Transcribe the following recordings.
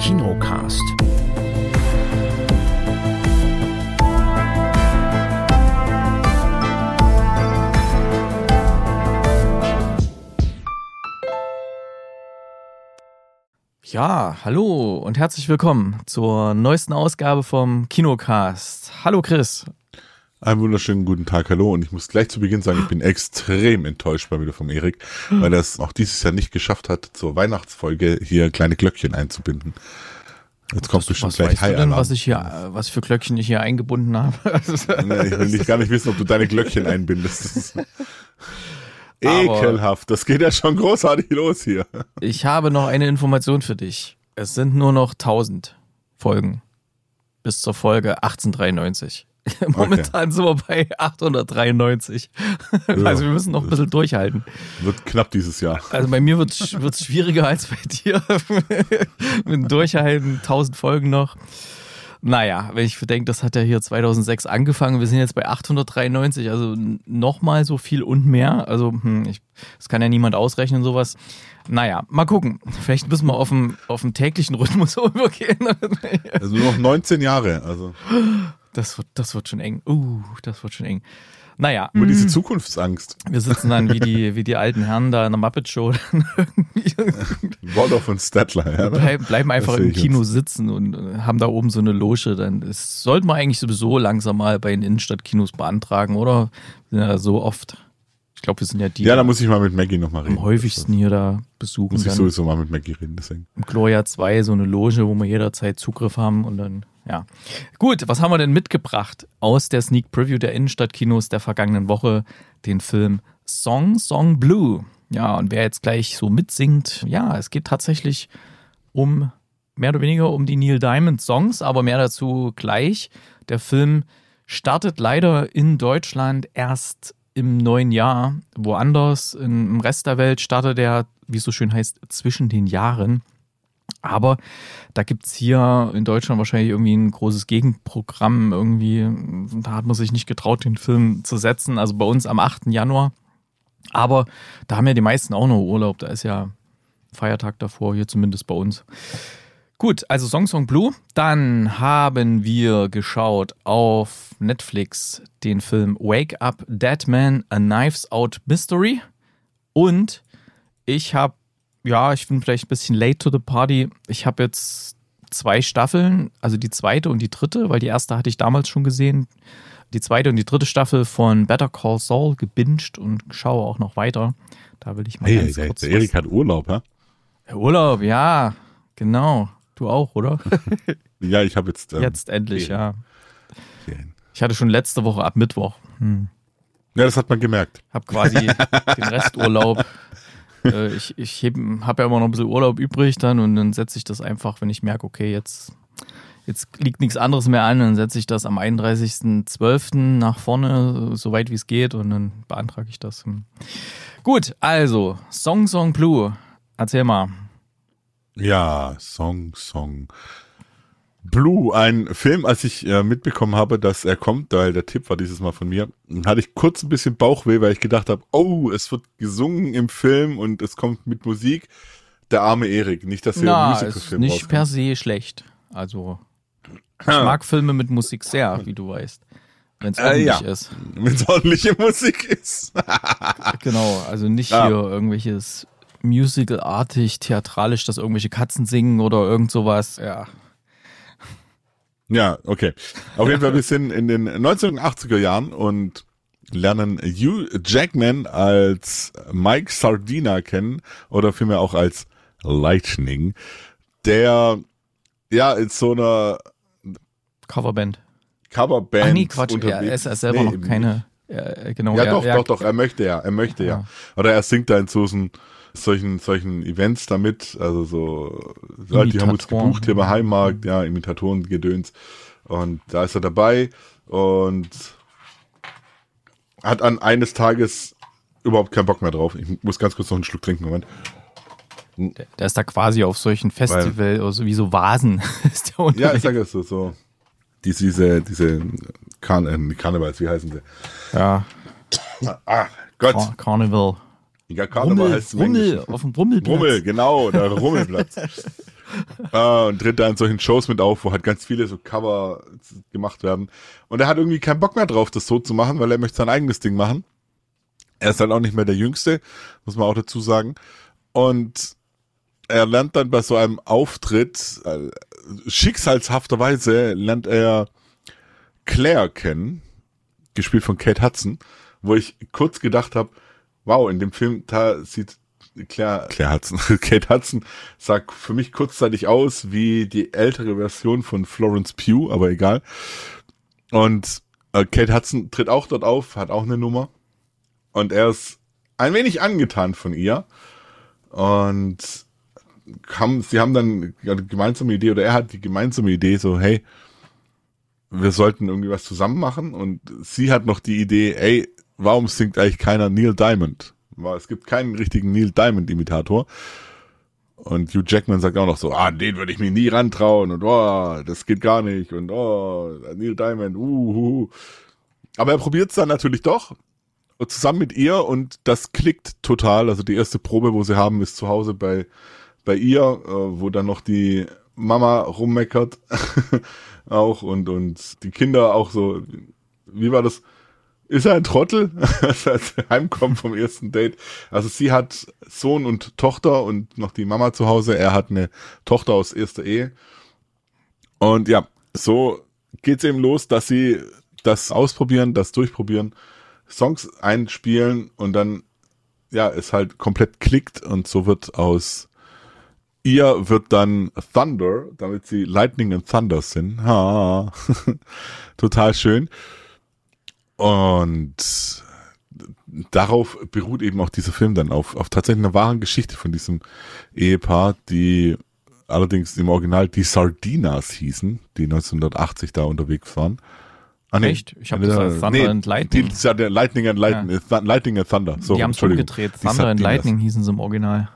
Kinocast. Ja, hallo und herzlich willkommen zur neuesten Ausgabe vom Kinocast. Hallo Chris. Einen wunderschönen guten Tag, hallo. Und ich muss gleich zu Beginn sagen, ich bin extrem enttäuscht mal wieder vom Erik, weil er es auch dieses Jahr nicht geschafft hat, zur Weihnachtsfolge hier kleine Glöckchen einzubinden. Jetzt kommt bestimmt gleich High-Alarm. Was für Glöckchen ich hier eingebunden habe? Nee, ich will gar nicht wissen, ob du deine Glöckchen einbindest. Das ist ekelhaft. Das geht ja schon großartig los hier. Ich habe noch eine Information für dich. Es sind nur noch 1000 Folgen bis zur Folge 1893. Momentan sind wir bei 893. Also wir müssen noch ein bisschen durchhalten. Wird knapp dieses Jahr. Also bei mir wird's schwieriger als bei dir. Mit Durchhalten, 1000 Folgen noch. Naja, wenn ich bedenke, das hat ja hier 2006 angefangen. Wir sind jetzt bei 893, also nochmal so viel und mehr. Also das kann ja niemand ausrechnen, sowas. Naja, mal gucken. Vielleicht müssen wir auf den täglichen Rhythmus übergehen. Also nur noch 19 Jahre. Also. Das wird schon eng. Das wird schon eng. Naja. Nur diese Zukunftsangst. Wir sitzen dann wie die alten Herren da in der Muppet Show. Waldorf und Statler. Ja, bleiben einfach im Kino sitzen und haben da oben so eine Loge. Dann sollten wir eigentlich sowieso langsam mal bei den Innenstadtkinos beantragen, oder? Ja, so oft. Ich glaube, wir sind ja die. Ja, da muss ich mal mit Maggie nochmal reden. Am häufigsten hier da besuchen. Muss ich sowieso mal mit Maggie reden, deswegen. Im Gloria 2 so eine Loge, wo wir jederzeit Zugriff haben und dann, ja. Gut, was haben wir denn mitgebracht aus der Sneak Preview der Innenstadtkinos der vergangenen Woche? Den Film Song Blue. Ja, und wer jetzt gleich so mitsingt, ja, es geht tatsächlich mehr oder weniger um die Neil Diamond Songs, aber mehr dazu gleich. Der Film startet leider in Deutschland erst im neuen Jahr. Woanders, im Rest der Welt startet er, wie es so schön heißt, zwischen den Jahren. Aber da gibt es hier in Deutschland wahrscheinlich irgendwie ein großes Gegenprogramm. Irgendwie, da hat man sich nicht getraut, den Film zu setzen. Also bei uns am 8. Januar. Aber da haben ja die meisten auch noch Urlaub. Da ist ja Feiertag davor, hier zumindest bei uns. Gut, also Song Blue. Dann haben wir geschaut auf Netflix den Film Wake Up Dead Man, A Knives Out Mystery. Und ich bin vielleicht ein bisschen late to the party. Ich habe jetzt 2 Staffeln, also die 2. und die 3., weil die erste hatte ich damals schon gesehen. Die 2. und die 3. Staffel von Better Call Saul gebinged und schaue auch noch weiter. Da will ich mal ganz kurz. Der Erik hat Urlaub, hä? Urlaub, ja, genau. Du auch, oder? Ja, ich habe jetzt. Jetzt endlich, ja. Ich hatte schon letzte Woche ab Mittwoch. Ja, das hat man gemerkt. Hab quasi den Resturlaub. Ich habe ja immer noch ein bisschen Urlaub übrig dann und dann setze ich das einfach, wenn ich merke, okay, jetzt liegt nichts anderes mehr an, dann setze ich das am 31.12. nach vorne, so weit wie es geht und dann beantrage ich das. Gut, also Song Blue. Erzähl mal. Ja, Song Blue, ein Film, als ich mitbekommen habe, dass er kommt, weil der Tipp war dieses Mal von mir, hatte ich kurz ein bisschen Bauchweh, weil ich gedacht habe, es wird gesungen im Film und es kommt mit Musik. Der arme Erik, nicht, dass wir einen Musicalfilm ist nicht per se schlecht. Also ich mag Filme mit Musik sehr, wie du weißt. Wenn es ordentlich ist. Wenn es ordentliche Musik ist. Genau, also nicht hier irgendwelches musicalartig, theatralisch, dass irgendwelche Katzen singen oder irgend sowas. Ja, okay. Auf jeden Fall, wir sind in den 1980er Jahren und lernen Hugh Jackman als Mike Sardina kennen oder vielmehr auch als Lightning, der in so einer Coverband. Ach nee, Quatsch, er ist selber noch keine. Genau. Ja, doch, er möchte ja. Oder er singt da in solchen Events damit, also so, die haben uns gebucht hier bei Heimmarkt, Imitatoren, Gedöns. Und da ist er dabei und hat an eines Tages überhaupt keinen Bock mehr drauf. Ich muss ganz kurz noch einen Schluck trinken, Moment. Der ist da quasi auf solchen Festivals, also wie so Vasen. Ist der unterwegs. Ja, ich sage es so. Diese Karnevals, wie heißen sie? Ja. Gott. Carnival. Ja, Karneval heißt es Rummel, auf dem Rummelplatz. Rummel, genau, der Rummelplatz. Und tritt da in solchen Shows mit auf, wo halt ganz viele so Cover gemacht werden. Und er hat irgendwie keinen Bock mehr drauf, das so zu machen, weil er möchte sein eigenes Ding machen. Er ist halt auch nicht mehr der Jüngste, muss man auch dazu sagen. Und er lernt dann bei so einem Auftritt, schicksalshafterweise lernt er Claire kennen, gespielt von Kate Hudson, wo ich kurz gedacht habe, wow, in dem Film, da sieht Kate Hudson sah für mich kurzzeitig aus wie die ältere Version von Florence Pugh, aber egal. Und Kate Hudson tritt auch dort auf, hat auch eine Nummer. Und er ist ein wenig angetan von ihr. Und sie haben dann die gemeinsame Idee, oder er hat die gemeinsame Idee, so, hey, wir sollten irgendwie was zusammen machen. Und sie hat noch die Idee, ey, warum singt eigentlich keiner Neil Diamond? Es gibt keinen richtigen Neil Diamond-Imitator. Und Hugh Jackman sagt auch noch so, den würde ich mir nie rantrauen und das geht gar nicht und Neil Diamond, Aber er probiert es dann natürlich doch, zusammen mit ihr, und das klickt total. Also die erste Probe, wo sie haben, ist zu Hause bei ihr, wo dann noch die Mama rummeckert auch und die Kinder auch so, wie war das? Ist er ein Trottel, als er heimkommt vom ersten Date? Also sie hat Sohn und Tochter und noch die Mama zu Hause. Er hat eine Tochter aus erster Ehe. Und ja, so geht's eben los, dass sie das ausprobieren, das durchprobieren, Songs einspielen und dann, ja, es halt komplett klickt und so wird aus ihr wird dann Thunder, damit sie Lightning and Thunder sind. Total schön. Und darauf beruht eben auch dieser Film dann auf tatsächlich einer wahren Geschichte von diesem Ehepaar, die allerdings im Original die Sardinas hießen, die 1980 da unterwegs waren. Echt? Ich habe das als Thunder and Lightning. Lightning and Thunder. So, die haben es umgedreht. Thunder and Lightning hießen sie im Original.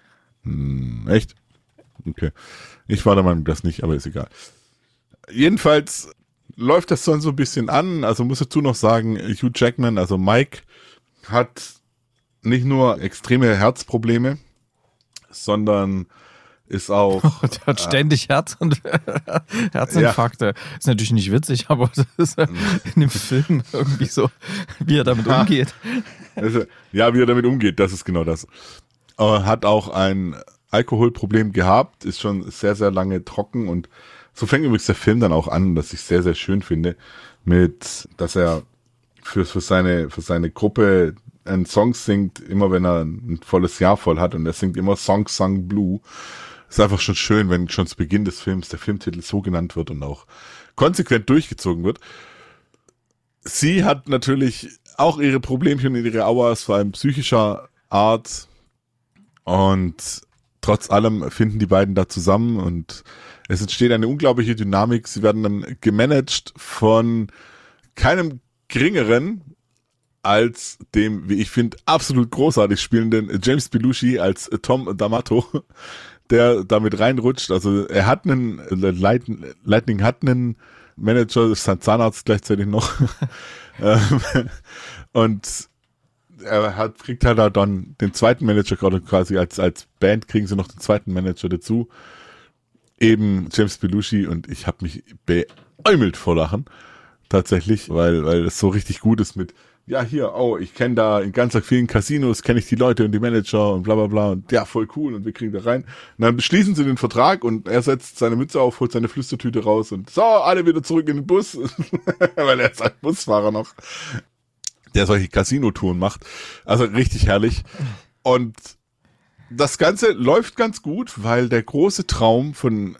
Echt? Okay. Ich war der Meinung, das nicht, aber ist egal. Jedenfalls läuft das dann so ein bisschen an. Also muss dazu noch sagen, Hugh Jackman, also Mike, hat nicht nur extreme Herzprobleme, sondern ist auch... der hat ständig Herzinfarkte. Ja. Ist natürlich nicht witzig, aber das ist in dem Film irgendwie so, wie er damit umgeht. Also, ja, wie er damit umgeht, das ist genau das. Hat auch ein Alkoholproblem gehabt, ist schon sehr, sehr lange trocken und so fängt übrigens der Film dann auch an, dass ich sehr, sehr schön finde, dass er für seine Gruppe einen Song singt, immer wenn er ein volles Jahr voll hat, und er singt immer Song Sung Blue. Ist einfach schon schön, wenn schon zu Beginn des Films der Filmtitel so genannt wird und auch konsequent durchgezogen wird. Sie hat natürlich auch ihre Problemchen und ihre Auers, vor allem psychischer Art, und trotz allem finden die beiden da zusammen und es entsteht eine unglaubliche Dynamik. Sie werden dann gemanagt von keinem Geringeren als dem, wie ich finde, absolut großartig spielenden James Belushi als Tom D'Amato, der damit reinrutscht. Also er hat Lightning hat einen Manager, ist sein Zahnarzt gleichzeitig noch. Und er kriegt halt dann den zweiten Manager, gerade quasi als Band kriegen sie noch den zweiten Manager dazu. Eben James Belushi, und ich habe mich beäumelt vor Lachen. Tatsächlich, weil es so richtig gut ist mit, ja hier, ich kenne da in ganz vielen Casinos, kenne ich die Leute und die Manager und bla bla bla und ja, voll cool und wir kriegen da rein. Und dann beschließen sie den Vertrag und er setzt seine Mütze auf, holt seine Flüstertüte raus und so, alle wieder zurück in den Bus, weil er ist ein Busfahrer noch, der solche Casino-Touren macht. Also richtig herrlich. Und das Ganze läuft ganz gut, weil der große Traum von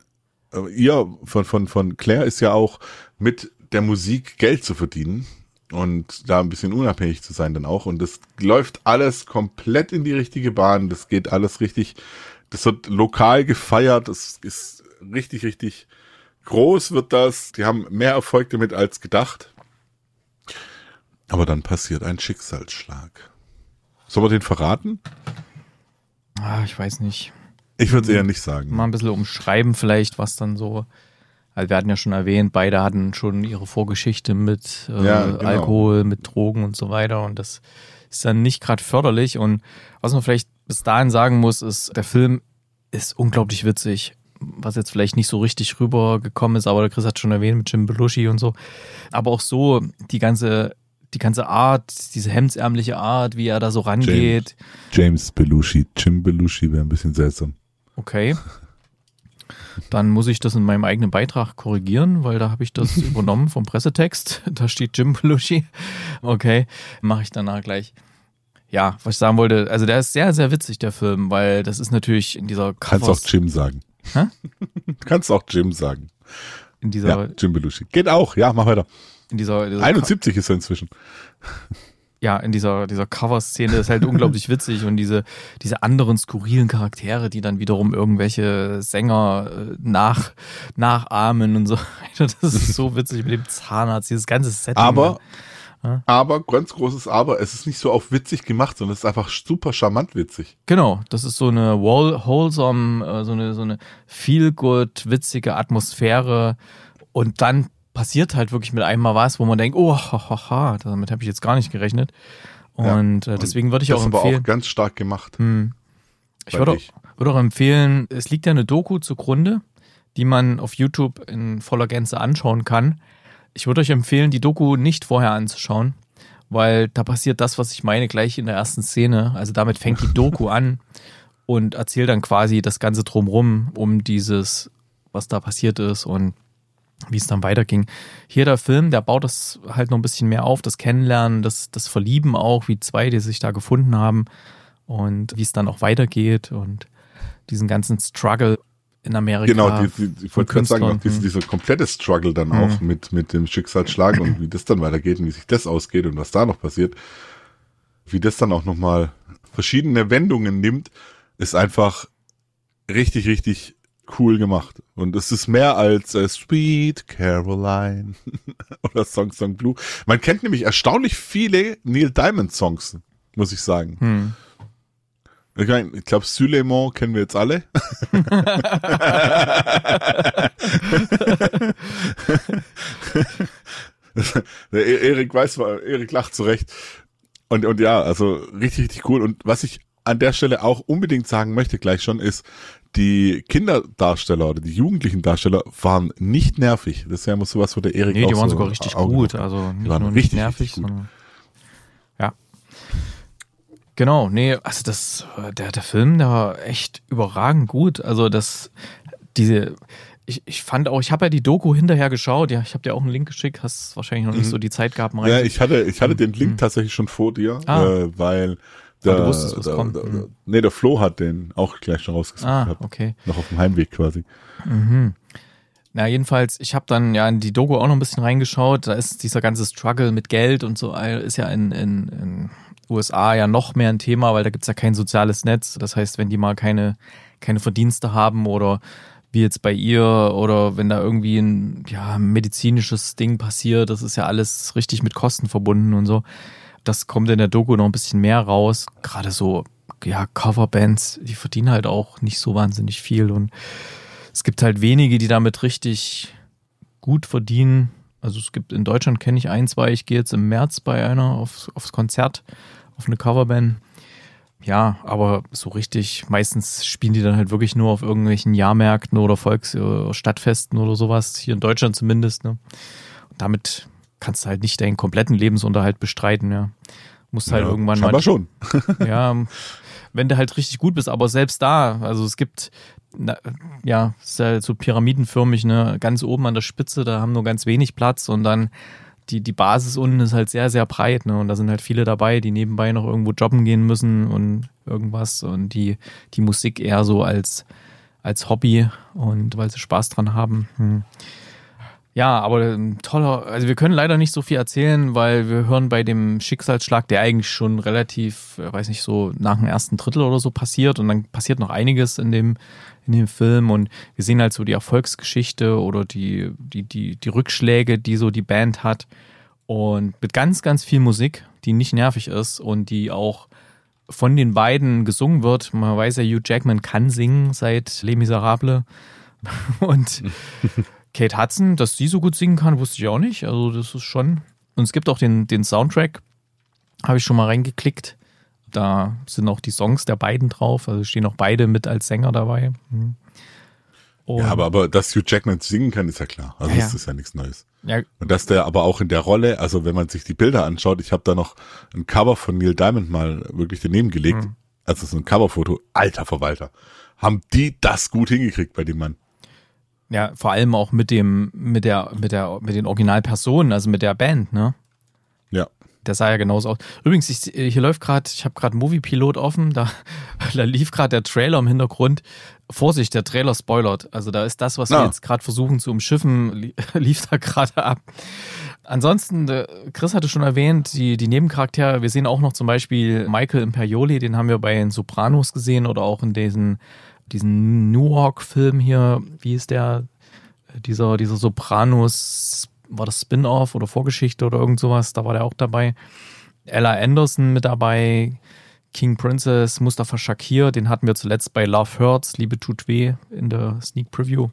Claire ist ja auch, mit der Musik Geld zu verdienen und da ein bisschen unabhängig zu sein dann auch. Und das läuft alles komplett in die richtige Bahn. Das geht alles richtig, das wird lokal gefeiert. Das ist richtig, richtig groß wird das. Die haben mehr Erfolg damit als gedacht. Aber dann passiert ein Schicksalsschlag. Sollen wir den verraten? Ich weiß nicht. Ich würde es eher nicht sagen. Mal ein bisschen umschreiben vielleicht, was dann so, also wir hatten ja schon erwähnt, beide hatten schon ihre Vorgeschichte mit genau. Alkohol, mit Drogen und so weiter, und das ist dann nicht gerade förderlich. Und was man vielleicht bis dahin sagen muss, ist, der Film ist unglaublich witzig. was jetzt vielleicht nicht so richtig rübergekommen ist, aber der Chris hat schon erwähnt mit Jim Belushi und so. Aber auch so die ganze Art, diese hemdsärmliche Art, wie er da so rangeht. James Belushi, Jim Belushi wäre ein bisschen seltsam. Okay. Dann muss ich das in meinem eigenen Beitrag korrigieren, weil da habe ich das übernommen vom Pressetext. Da steht Jim Belushi. Okay, mache ich danach gleich. Ja, was ich sagen wollte, also der ist sehr, sehr witzig, der Film, weil das ist natürlich in dieser Kannst auch Jim sagen. Hä? Kannst auch Jim sagen. In dieser, Jim Belushi. Geht auch, ja, mach weiter. in dieser 71 ist er inzwischen. Ja, in dieser Cover-Szene ist halt unglaublich witzig und diese anderen skurrilen Charaktere, die dann wiederum irgendwelche Sänger nachahmen und so. Das ist so witzig mit dem Zahnarzt, dieses ganze Setting. Aber, ganz großes Aber, es ist nicht so auf witzig gemacht, sondern es ist einfach super charmant witzig. Genau, das ist so eine wholesome, so eine feel-good, witzige Atmosphäre und dann passiert halt wirklich mit einmal was, wo man denkt, oh, hahaha, damit habe ich jetzt gar nicht gerechnet. Und deswegen würde ich auch empfehlen. Das ist aber auch ganz stark gemacht. Ich würde auch empfehlen, es liegt ja eine Doku zugrunde, die man auf YouTube in voller Gänze anschauen kann. Ich würde euch empfehlen, die Doku nicht vorher anzuschauen, weil da passiert das, was ich meine, gleich in der ersten Szene. Also damit fängt die Doku an und erzählt dann quasi das Ganze drumrum, um dieses, was da passiert ist und wie es dann weiterging. Hier der Film, der baut das halt noch ein bisschen mehr auf, das Kennenlernen, das Verlieben auch, wie zwei, die sich da gefunden haben und wie es dann auch weitergeht und diesen ganzen Struggle in Amerika. Genau, ich wollte gerade sagen, dieser komplette Struggle dann auch mit dem Schicksalsschlag und wie das dann weitergeht und wie sich das ausgeht und was da noch passiert, wie das dann auch nochmal verschiedene Wendungen nimmt, ist einfach richtig, richtig cool gemacht. Und es ist mehr als Sweet Caroline oder Song Blue. Man kennt nämlich erstaunlich viele Neil Diamond Songs, muss ich sagen. Ich glaube, Suleiman kennen wir jetzt alle. Erik lacht zurecht. Und ja, also richtig, richtig cool. Und was ich an der Stelle auch unbedingt sagen möchte, gleich schon, ist, die Kinderdarsteller oder die jugendlichen Darsteller waren nicht nervig. Das ist ja immer sowas, wo der Erik die auch waren so sogar richtig gut. Also nicht waren nur richtig, nicht nervig, richtig gut. sondern ja. Genau, nee, also der Film, der war echt überragend gut. Also ich fand auch, ich habe ja die Doku hinterher geschaut, ja, ich habe dir auch einen Link geschickt, hast wahrscheinlich noch nicht so die Zeit gehabt. Ja, ich hatte den Link tatsächlich schon vor dir, weil du wusstest, was kommt. Der Flo hat den auch gleich schon rausgesucht. Okay. Noch auf dem Heimweg quasi. Na, jedenfalls, ich habe dann ja in die Doku auch noch ein bisschen reingeschaut. Da ist dieser ganze Struggle mit Geld und so, ist ja in USA ja noch mehr ein Thema, weil da gibt's ja kein soziales Netz. Das heißt, wenn die mal keine Verdienste haben oder wie jetzt bei ihr oder wenn da irgendwie ein medizinisches Ding passiert, das ist ja alles richtig mit Kosten verbunden und so. Das kommt in der Doku noch ein bisschen mehr raus. Gerade so, Coverbands, die verdienen halt auch nicht so wahnsinnig viel und es gibt halt wenige, die damit richtig gut verdienen. Also es gibt in Deutschland, kenne ich 1, 2, ich gehe jetzt im März bei einer aufs Konzert, auf eine Coverband. Ja, aber so richtig, meistens spielen die dann halt wirklich nur auf irgendwelchen Jahrmärkten oder oder Stadtfesten oder sowas, hier in Deutschland zumindest. Ne? Und damit kannst du halt nicht deinen kompletten Lebensunterhalt bestreiten. Ja. Musst halt irgendwann mal. Aber schon. Ja, wenn du halt richtig gut bist, aber selbst da, also es gibt, ist halt so pyramidenförmig, ne, ganz oben an der Spitze, da haben nur ganz wenig Platz und dann die Basis unten ist halt sehr, sehr breit, ne, und da sind halt viele dabei, die nebenbei noch irgendwo jobben gehen müssen und irgendwas und die Musik eher so als Hobby und weil sie Spaß dran haben. Ja, aber toller, also wir können leider nicht so viel erzählen, weil wir hören bei dem Schicksalsschlag, der eigentlich schon relativ, weiß nicht, so nach dem ersten Drittel oder so passiert und dann passiert noch einiges in dem Film und wir sehen halt so die Erfolgsgeschichte oder die Rückschläge, die so die Band hat und mit ganz, ganz viel Musik, die nicht nervig ist und die auch von den beiden gesungen wird. Man weiß ja, Hugh Jackman kann singen seit Les Miserables und Kate Hudson, dass sie so gut singen kann, wusste ich auch nicht. Also das ist schon. Und es gibt auch den Soundtrack, habe ich schon mal reingeklickt. Da sind auch die Songs der beiden drauf. Also stehen auch beide mit als Sänger dabei. Und ja, aber dass Hugh Jackman singen kann, ist ja klar. Also das ist ja nichts Neues. Ja. Und dass der aber auch in der Rolle, also wenn man sich die Bilder anschaut, ich habe da noch ein Cover von Neil Diamond mal wirklich daneben gelegt, also so ein Coverfoto, alter Verwalter. Haben die das gut hingekriegt bei dem Mann? Ja, vor allem auch mit den Originalpersonen, also mit der Band, ne? Ja. Der sah ja genauso aus. Übrigens, hier läuft gerade, ich habe gerade Moviepilot offen, da lief gerade der Trailer im Hintergrund. Vorsicht, der Trailer spoilert. Also da ist das, was wir jetzt gerade versuchen zu umschiffen, lief da gerade ab. Ansonsten, Chris hatte schon erwähnt, die Nebencharaktere, wir sehen auch noch zum Beispiel Michael Imperioli, den haben wir bei den Sopranos gesehen oder auch in diesen Newark-Film hier, wie ist der, dieser Sopranos, war das Spin-Off oder Vorgeschichte oder irgend sowas, da war der auch dabei. Ella Anderson mit dabei, King Princess, Mustafa Shakir, den hatten wir zuletzt bei Love Hurts, Liebe tut weh in der Sneak Preview.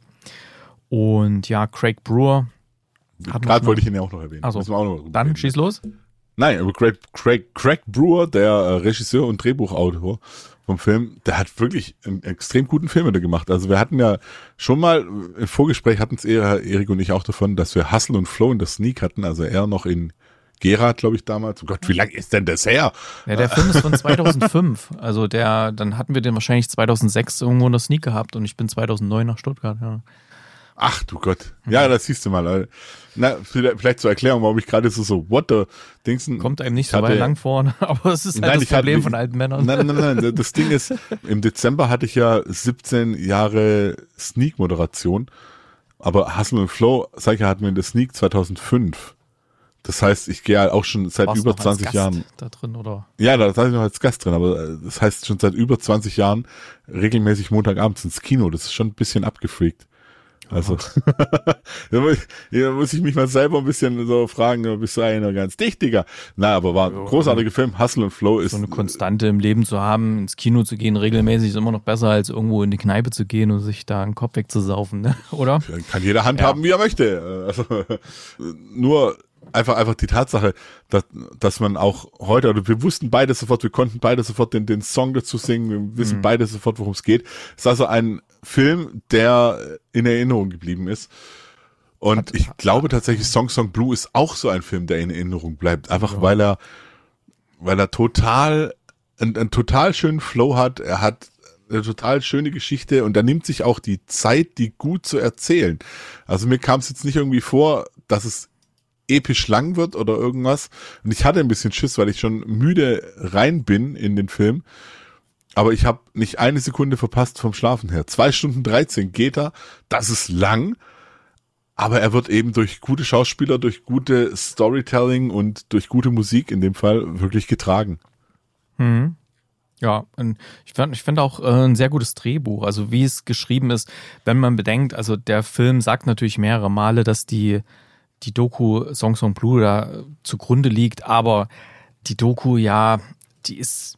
Und ja, Craig Brewer. Gerade wollte ich ihn ja auch noch erwähnen. Also, dann schieß los. Nein, aber Craig Brewer, der Regisseur und Drehbuchautor vom Film, der hat wirklich einen extrem guten Film wieder gemacht. Also wir hatten ja schon mal im Vorgespräch, hatten es Erik und ich auch davon, dass wir Hustle und Flow in der Sneak hatten, also er noch in Gerard, glaube ich, damals. Oh Gott, wie lange ist denn das her? Ja, der Film ist von 2005. Also dann hatten wir den wahrscheinlich 2006 irgendwo in der Sneak gehabt und ich bin 2009 nach Stuttgart, ja. Ach du Gott. Ja, das siehst du mal. Na, vielleicht zur Erklärung, warum ich gerade so what the Dingsen. Kommt einem nicht so weit lang vor, aber es ist halt das Problem von alten Männern. Nein. Das Ding ist, im Dezember hatte ich ja 17 Jahre Sneak-Moderation, aber Hustle und Flow, sag ich ja, hatten wir in der Sneak 2005. Das heißt, ich gehe halt auch schon seit Warst über noch als 20 Gast Jahren. Da drin, oder? Ja, da saß ich noch als Gast drin, aber das heißt schon seit über 20 Jahren regelmäßig Montagabends ins Kino. Das ist schon ein bisschen abgefreakt. Also, da muss ich mich mal selber ein bisschen so fragen, bist du eigentlich noch ganz dicht, Digga? Na, aber war ein großartiger Film. Hustle und Flow ist so eine Konstante im Leben zu haben, ins Kino zu gehen, regelmäßig ist immer noch besser, als irgendwo in die Kneipe zu gehen und sich da einen Kopf wegzusaufen, ne? Oder? Kann jeder handhaben, wie er möchte. Also, nur einfach die Tatsache, dass man auch heute, oder wir wussten beide sofort, wir konnten beide sofort den Song dazu singen, wir wissen beide sofort, worum es geht. Es ist also ein Film, der in Erinnerung geblieben ist. Und ich glaube tatsächlich, Song Blue ist auch so ein Film, der in Erinnerung bleibt. Einfach weil er einen total schönen Flow hat. Er hat eine total schöne Geschichte und er nimmt sich auch die Zeit, die gut zu erzählen. Also mir kam es jetzt nicht irgendwie vor, dass es episch lang wird oder irgendwas. Und ich hatte ein bisschen Schiss, weil ich schon müde rein bin in den Film. Aber ich habe nicht eine Sekunde verpasst vom Schlafen her. 2 Stunden 13 geht er. Das ist lang. Aber er wird eben durch gute Schauspieler, durch gute Storytelling und durch gute Musik in dem Fall wirklich getragen. Mhm. Ja, und ich finde auch ein sehr gutes Drehbuch. Also wie es geschrieben ist, wenn man bedenkt, also der Film sagt natürlich mehrere Male, dass die Doku Song Blue da zugrunde liegt, aber die Doku, ja, die ist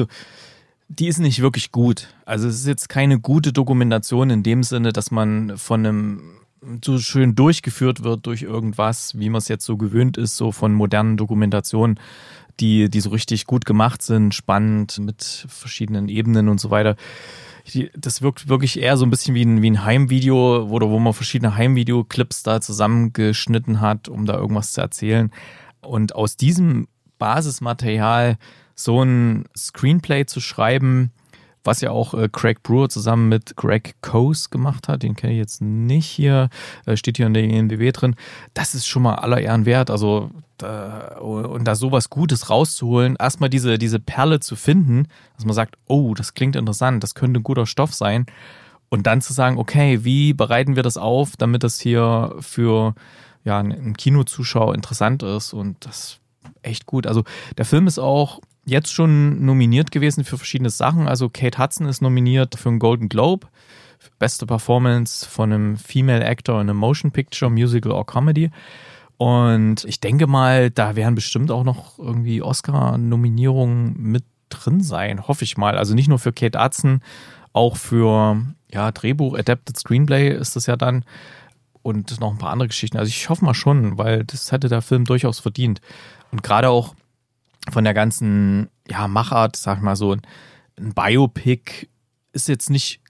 nicht wirklich gut. Also es ist jetzt keine gute Dokumentation in dem Sinne, dass man von einem so schön durchgeführt wird durch irgendwas, wie man es jetzt so gewöhnt ist, so von modernen Dokumentationen, die so richtig gut gemacht sind, spannend, mit verschiedenen Ebenen und so weiter. Das wirkt wirklich eher so ein bisschen wie ein Heimvideo, wo man verschiedene Heimvideoclips da zusammengeschnitten hat, um da irgendwas zu erzählen. Und aus diesem Basismaterial so ein Screenplay zu schreiben, was ja auch Craig Brewer zusammen mit Greg Cose gemacht hat, den kenne ich jetzt nicht hier, steht hier in der IMDb drin, das ist schon mal aller Ehren wert. Also und da sowas Gutes rauszuholen, erstmal diese Perle zu finden, dass man sagt, oh, das klingt interessant, das könnte ein guter Stoff sein. Und dann zu sagen, okay, wie bereiten wir das auf, damit das hier für einen Kinozuschauer interessant ist, und das ist echt gut. Also der Film ist auch jetzt schon nominiert gewesen für verschiedene Sachen. Also Kate Hudson ist nominiert für einen Golden Globe, für beste Performance von einem Female Actor in a Motion Picture, Musical or Comedy. Und ich denke mal, da werden bestimmt auch noch irgendwie Oscar-Nominierungen mit drin sein, hoffe ich mal. Also nicht nur für Kate Hudson, auch für Drehbuch, Adapted Screenplay ist das ja dann, und noch ein paar andere Geschichten. Also ich hoffe mal schon, weil das hätte der Film durchaus verdient. Und gerade auch von der ganzen Machart, sag ich mal so, ein Biopic ist jetzt nicht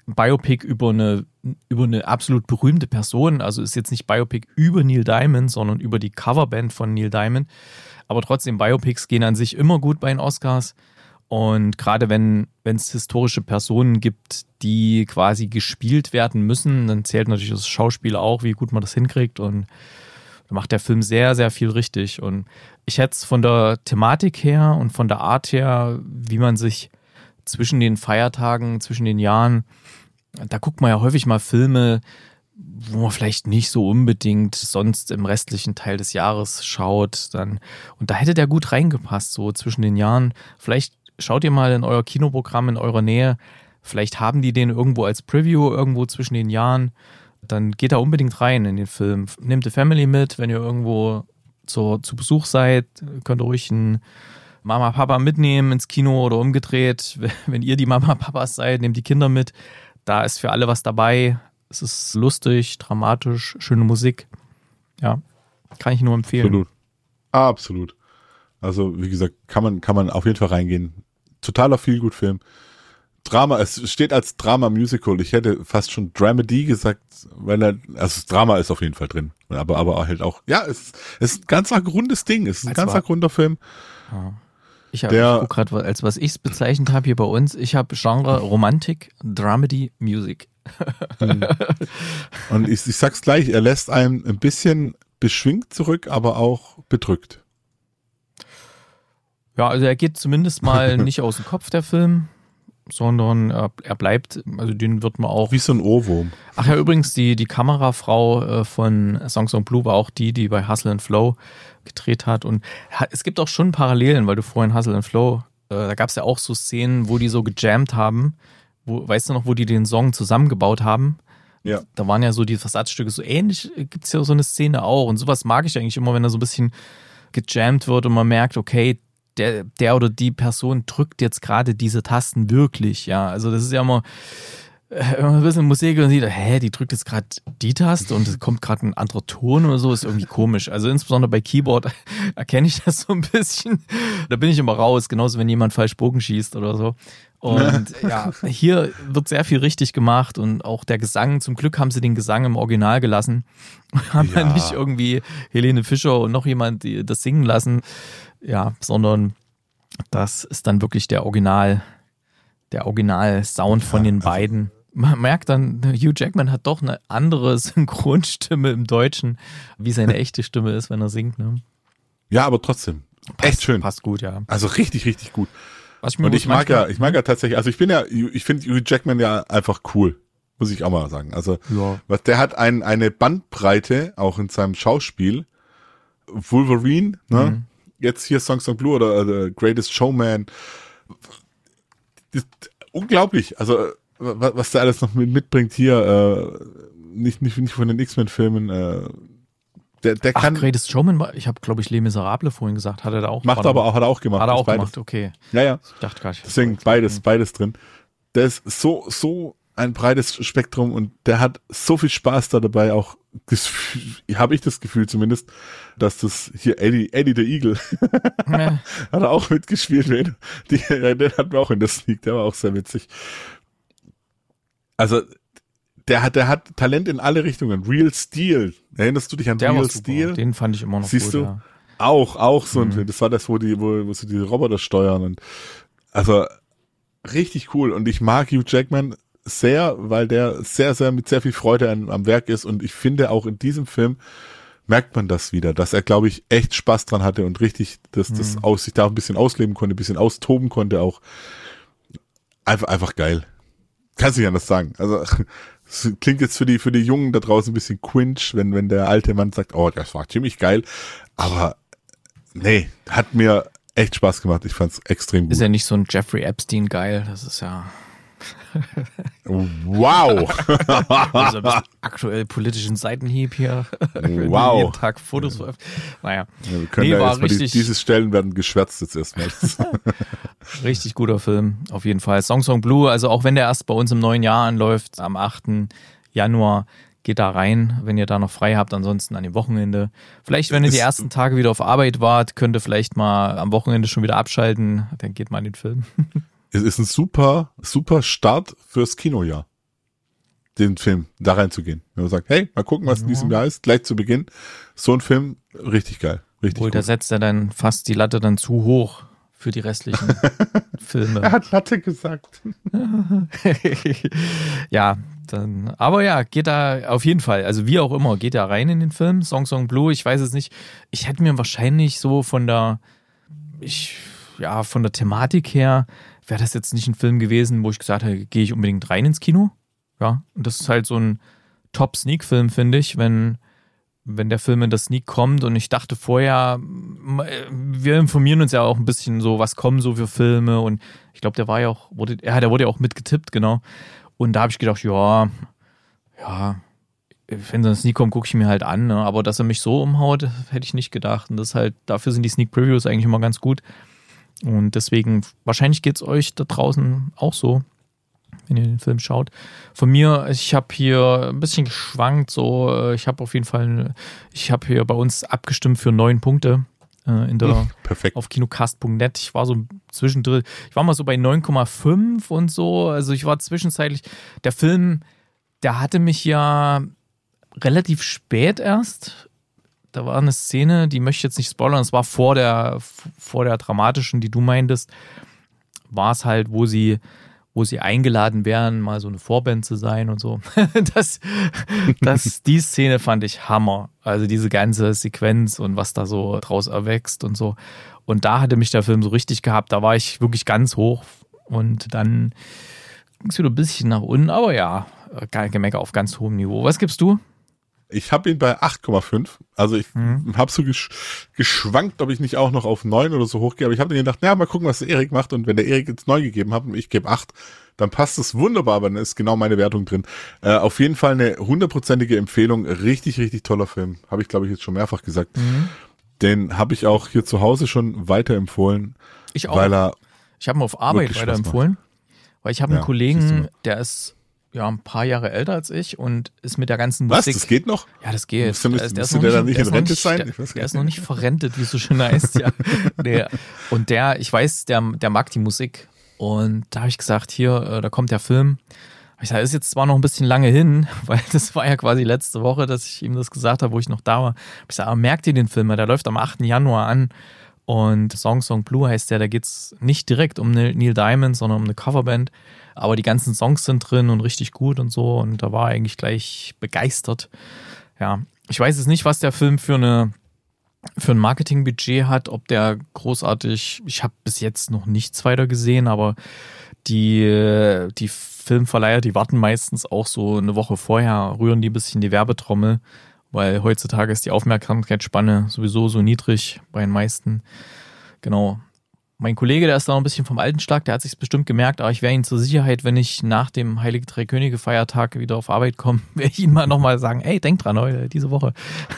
Biopic über eine absolut berühmte Person. Also ist jetzt nicht Biopic über Neil Diamond, sondern über die Coverband von Neil Diamond. Aber trotzdem, Biopics gehen an sich immer gut bei den Oscars. Und gerade wenn es historische Personen gibt, die quasi gespielt werden müssen, dann zählt natürlich das Schauspiel auch, wie gut man das hinkriegt. Und da macht der Film sehr, sehr viel richtig. Und ich hätte es von der Thematik her und von der Art her, wie man sich zwischen den Feiertagen, zwischen den Jahren, da guckt man ja häufig mal Filme, wo man vielleicht nicht so unbedingt sonst im restlichen Teil des Jahres schaut. Und da hätte der gut reingepasst, so zwischen den Jahren. Vielleicht schaut ihr mal in euer Kinoprogramm in eurer Nähe. Vielleicht haben die den irgendwo als Preview irgendwo zwischen den Jahren. Dann geht da unbedingt rein in den Film. Nehmt die Family mit, wenn ihr irgendwo zu Besuch seid. Könnt ihr ruhig einen Mama, Papa mitnehmen ins Kino oder umgedreht. Wenn ihr die Mama, Papas seid, nehmt die Kinder mit. Da ist für alle was dabei. Es ist lustig, dramatisch, schöne Musik. Ja, kann ich nur empfehlen. Absolut. Also wie gesagt, kann man auf jeden Fall reingehen. Totaler Feel-Good-Film. Drama, es steht als Drama-Musical. Ich hätte fast schon Dramedy gesagt, also das Drama ist auf jeden Fall drin. Aber halt auch, ja, es ist ein ganzer rundes Ding. Es ist ein ganzer runder Film. Ja. Ich gucke gerade, als was ich es bezeichnet habe hier bei uns. Ich habe Genre Romantik, Dramedy, Music. Und ich sag's gleich, er lässt einen ein bisschen beschwingt zurück, aber auch bedrückt. Ja, also er geht zumindest mal nicht aus dem Kopf, der Film, sondern er bleibt, also den wird man auch... Wie so ein Ohrwurm. Ach ja, übrigens, die Kamerafrau von Songs on Blue war auch die bei Hustle and Flow gedreht hat. Und es gibt auch schon Parallelen, weil du vorhin Hustle and Flow, da gab es ja auch so Szenen, wo die so gejammt haben. Weißt du noch, wo die den Song zusammengebaut haben? Ja. Da waren ja so die Versatzstücke so ähnlich, gibt es ja so eine Szene auch. Und sowas mag ich eigentlich immer, wenn da so ein bisschen gejammt wird und man merkt, okay, der oder die Person drückt jetzt gerade diese Tasten wirklich, ja. Also das ist ja immer, wenn man ein bisschen Musik und sieht, die drückt jetzt gerade die Taste und es kommt gerade ein anderer Ton oder so, ist irgendwie komisch. Also insbesondere bei Keyboard erkenne ich das so ein bisschen. Da bin ich immer raus, genauso wenn jemand falsch Bogen schießt oder so. Und ja, hier wird sehr viel richtig gemacht und auch der Gesang, zum Glück haben sie den Gesang im Original gelassen. Haben ja nicht irgendwie Helene Fischer und noch jemand die das singen lassen. Ja, sondern das ist dann wirklich der Original-Sound von den beiden. Man merkt dann, Hugh Jackman hat doch eine andere Synchronstimme im Deutschen, wie seine echte Stimme ist, wenn er singt. Ne? Ja, aber trotzdem. Echt schön. Passt gut, ja. Also richtig, richtig gut. Und ich mag ja tatsächlich, also ich finde Hugh Jackman ja einfach cool. Muss ich auch mal sagen. Also, der hat eine Bandbreite, auch in seinem Schauspiel. Wolverine, ne? Jetzt hier Songs on Blue oder The Greatest Showman. Unglaublich. Also, was der alles noch mitbringt hier, nicht von den X-Men-Filmen, der kann. Greatest Showman, ich habe, glaube ich, Les Miserables vorhin gesagt, hat er da auch gemacht. Hat er auch gemacht. Hat er auch gemacht, okay. Ja. Ich dachte gar nicht. Deswegen beides drin. Der ist so ein breites Spektrum und der hat so viel Spaß da dabei, auch habe ich das Gefühl zumindest, dass das hier Eddie the Eagle hat er auch mitgespielt. Den hatten wir auch in der Sneak, der war auch sehr witzig. Also der hat Talent in alle Richtungen. Real Steel. Erinnerst du dich an Real Steel? Den fand ich immer noch Siehst gut. Du? Ja. Auch so ein Film. Das war das, wo sie diese Roboter steuern und also richtig cool. Und ich mag Hugh Jackman sehr, weil der sehr, sehr mit sehr viel Freude am Werk ist und ich finde auch in diesem Film merkt man das wieder, dass er, glaube ich, echt Spaß dran hatte und richtig sich da ein bisschen ausleben konnte, ein bisschen austoben konnte auch. Einfach geil. Kannst du nicht anders sagen. Also es klingt jetzt für die Jungen da draußen ein bisschen cringe, wenn der alte Mann sagt, oh, das war ziemlich geil, aber nee, hat mir echt Spaß gemacht. Ich fand's extrem gut. Ist ja nicht so ein Jeffrey Epstein geil, das ist ja wow. Also ein bisschen aktuell politischen Seitenhieb hier. Wow. Jeden Tag Fotos veröffentlicht. Naja. Ja, wir können war richtig. Diese Stellen werden geschwärzt jetzt erstmal. Richtig guter Film, auf jeden Fall. Songs on Blue, also auch wenn der erst bei uns im neuen Jahr anläuft, am 8. Januar, geht da rein, wenn ihr da noch frei habt, ansonsten an dem Wochenende. Vielleicht, wenn ihr die ersten Tage wieder auf Arbeit wart, könnt ihr vielleicht mal am Wochenende schon wieder abschalten, dann geht mal in den Film. Es ist ein super, super Start fürs Kinojahr. den Film da reinzugehen. Wenn man sagt, hey, mal gucken, was in diesem Jahr ist, gleich zu Beginn. So ein Film, richtig geil. Richtig Obwohl, gut. da setzt er dann fast die Latte dann zu hoch für die restlichen Filme. Er hat Latte gesagt. Ja, dann, aber ja, geht da auf jeden Fall, also wie auch immer, geht da rein in den Film, Song Blue, ich weiß es nicht, ich hätte mir wahrscheinlich so von der Thematik her, wäre das jetzt nicht ein Film gewesen, wo ich gesagt hätte, gehe ich unbedingt rein ins Kino, ja, und das ist halt so ein Top-Sneak-Film, finde ich, wenn der Film in das Sneak kommt und ich dachte vorher, wir informieren uns ja auch ein bisschen so, was kommen so für Filme und ich glaube, der wurde ja auch mitgetippt, genau. Und da habe ich gedacht, ja, wenn so ein Sneak kommt, gucke ich mir halt an, ne? Aber dass er mich so umhaut, hätte ich nicht gedacht. Und das ist halt, dafür sind die Sneak Previews eigentlich immer ganz gut. Und deswegen, wahrscheinlich geht es euch da draußen auch so, wenn ihr den Film schaut. Von mir, ich habe hier ein bisschen geschwankt, so, ich habe hier bei uns abgestimmt für 9 Punkte Perfekt. auf kinocast.net. Ich war so zwischendrin, ich war mal so bei 9,5 und so, also ich war zwischenzeitlich, der Film, der hatte mich ja relativ spät erst, da war eine Szene, die möchte ich jetzt nicht spoilern, es war vor der dramatischen, die du meintest, war es halt, wo sie eingeladen wären, mal so eine Vorband zu sein und so. Die Szene fand ich Hammer. Also diese ganze Sequenz und was da so draus erwächst und so. Und da hatte mich der Film so richtig gehabt. Da war ich wirklich ganz hoch und dann ging es wieder ein bisschen nach unten. Aber ja, kein Gemecker auf ganz hohem Niveau. Was gibst du? Ich habe ihn bei 8,5. Also ich habe so geschwankt, ob ich nicht auch noch auf 9 oder so hochgehe. Aber ich habe dann gedacht, mal gucken, was der Erik macht. Und wenn der Erik jetzt 9 gegeben hat und ich gebe 8, dann passt es wunderbar. Aber dann ist genau meine Wertung drin. Auf jeden Fall eine 100%ige Empfehlung. Richtig, richtig toller Film. Habe ich, glaube ich, jetzt schon mehrfach gesagt. Den habe ich auch hier zu Hause schon weiterempfohlen. Ich auch. Weil ich habe ihn auf Arbeit weiterempfohlen. Weil ich habe einen Kollegen, der ist ein paar Jahre älter als ich und ist mit der ganzen Musik... Was, das geht noch? Ja, das geht. Müsste der dann nicht in Rente sein? Der ist noch nicht verrentet, wie es so schön heißt, ja. Nee. Und ich weiß, der mag die Musik. Und da habe ich gesagt, hier, da kommt der Film. Ich sage, ist jetzt zwar noch ein bisschen lange hin, weil das war ja quasi letzte Woche, dass ich ihm das gesagt habe, wo ich noch da war. Ich sage, aber merkt ihr den Film? Der läuft am 8. Januar an. Und Song Blue heißt der, da geht es nicht direkt um Neil Diamond, sondern um eine Coverband. Aber die ganzen Songs sind drin und richtig gut und so. Und da war er eigentlich gleich begeistert. Ja, ich weiß jetzt nicht, was der Film für ein Marketingbudget hat, ob der großartig, ich habe bis jetzt noch nichts weiter gesehen, aber die Filmverleiher, die warten meistens auch so eine Woche vorher, rühren die ein bisschen die Werbetrommel, weil heutzutage ist die Aufmerksamkeitsspanne sowieso so niedrig bei den meisten. Genau. Mein Kollege, der ist da noch ein bisschen vom alten Schlag, der hat sich's bestimmt gemerkt, aber ich werde ihn zur Sicherheit, wenn ich nach dem Heilige Drei Könige Feiertag wieder auf Arbeit komme, werde ich ihn mal nochmal sagen, ey, denk dran, heute, diese Woche.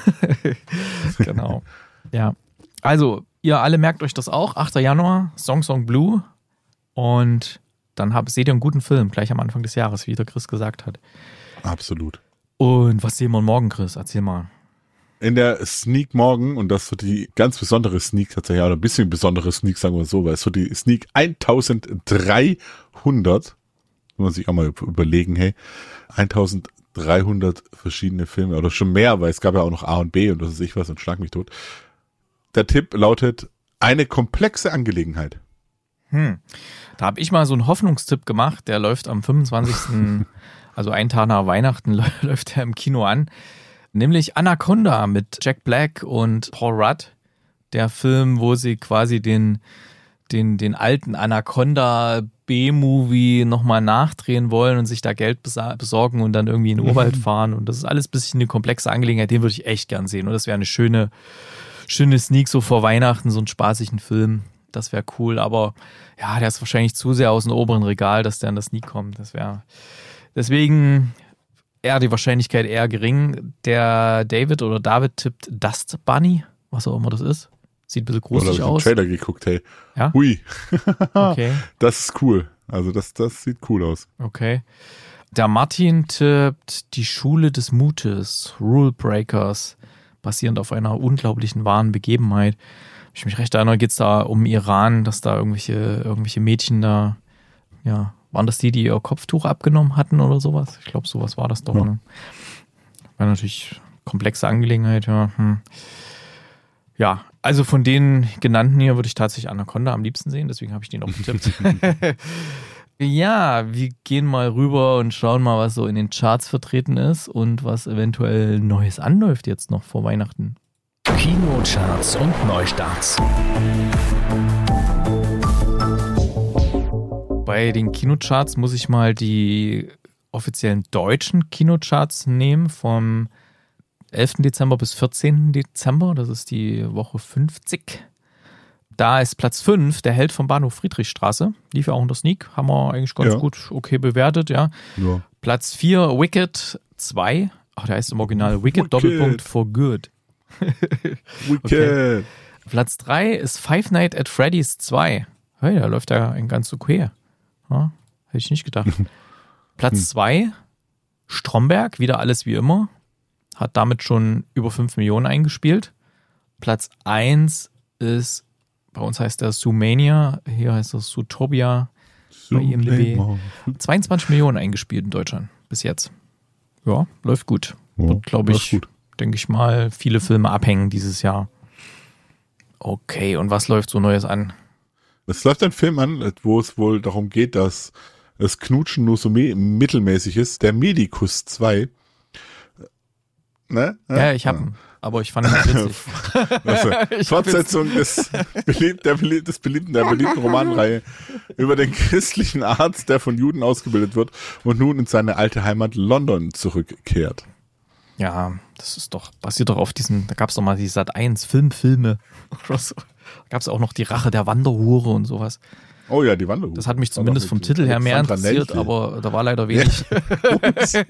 Genau. Ja. Also, ihr alle merkt euch das auch, 8. Januar, Song Blue und dann seht ihr einen guten Film, gleich am Anfang des Jahres, wie der Chris gesagt hat. Absolut. Und was sehen wir morgen, Chris? Erzähl mal. In der Sneak morgen, und das wird die ganz besondere Sneak tatsächlich, oder ein bisschen besondere Sneak, sagen wir so, weil es wird die Sneak 1300, muss man sich auch mal überlegen, hey, 1300 verschiedene Filme, oder schon mehr, weil es gab ja auch noch A und B und was weiß ich was und schlag mich tot. Der Tipp lautet, eine komplexe Angelegenheit. Da habe ich mal so einen Hoffnungstipp gemacht, der läuft am 25., also einen Tag nach Weihnachten, läuft er im Kino an. Nämlich Anaconda mit Jack Black und Paul Rudd. Der Film, wo sie quasi den alten Anaconda B-Movie nochmal nachdrehen wollen und sich da Geld besorgen und dann irgendwie in den Urwald fahren. Und das ist alles ein bisschen eine komplexe Angelegenheit. Den würde ich echt gern sehen. Und das wäre eine schöne Sneak so vor Weihnachten, so einen spaßigen Film. Das wäre cool. Aber ja, der ist wahrscheinlich zu sehr aus dem oberen Regal, dass der in das Sneak kommt. Deswegen eher die Wahrscheinlichkeit eher gering. Der David tippt Dust Bunny, was auch immer das ist. Sieht ein bisschen gruselig aus. Ich habe den Trailer geguckt, hey. Ja? Hui. Okay. Das ist cool. Also das sieht cool aus. Okay. Der Martin tippt Die Schule des Mutes, Rule Breakers, basierend auf einer unglaublichen wahren Begebenheit. Wenn ich mich recht erinnere, geht es da um Iran, dass da irgendwelche Mädchen da Waren das die ihr Kopftuch abgenommen hatten oder sowas? Ich glaube, sowas war das doch. Ja. Ne? War natürlich komplexe Angelegenheit, ja. Ja, also von den genannten hier würde ich tatsächlich Anaconda am liebsten sehen, deswegen habe ich den auch getippt. Ja, wir gehen mal rüber und schauen mal, was so in den Charts vertreten ist und was eventuell Neues anläuft jetzt noch vor Weihnachten. Kinocharts und Neustarts. Bei den Kinocharts muss ich mal die offiziellen deutschen Kinocharts nehmen vom 11. Dezember bis 14. Dezember. Das ist die Woche 50. Da ist Platz 5, der Held vom Bahnhof Friedrichstraße. Lief ja auch in der Sneak. Haben wir eigentlich ganz gut okay bewertet, ja. Platz 4, Wicked 2. Ach, der heißt im Original Wicked. Doppelpunkt for Good. Wicked. Okay. Platz 3 ist Five Nights at Freddy's 2. Hey, da läuft ja ein ganz okay. Ja, hätte ich nicht gedacht. Platz 2, Stromberg, wieder alles wie immer. Hat damit schon über 5 Millionen eingespielt. Platz 1 ist, bei uns heißt der Zoomania, hier heißt das Zootopia bei IMDb. 22 Millionen eingespielt in Deutschland bis jetzt. Ja, läuft gut. Wird, glaube ich, denke ich mal, viele Filme abhängen dieses Jahr. Okay, und was läuft so Neues an? Es läuft ein Film an, wo es wohl darum geht, dass das Knutschen nur so mittelmäßig ist. Der Medikus 2. Ne? Ja, ich habe ihn, aber ich fand ihn witzig. Also, Fortsetzung der beliebten Romanreihe über den christlichen Arzt, der von Juden ausgebildet wird und nun in seine alte Heimat London zurückkehrt. Ja, das ist doch, basiert doch auf diesen, da gab es doch mal die Sat.1 Filme oder so. Da gab es auch noch die Rache der Wanderhure und sowas. Oh ja, die Wanderhure. Das hat mich zumindest vom Titel her mehr interessiert, aber da war leider wenig. Ja.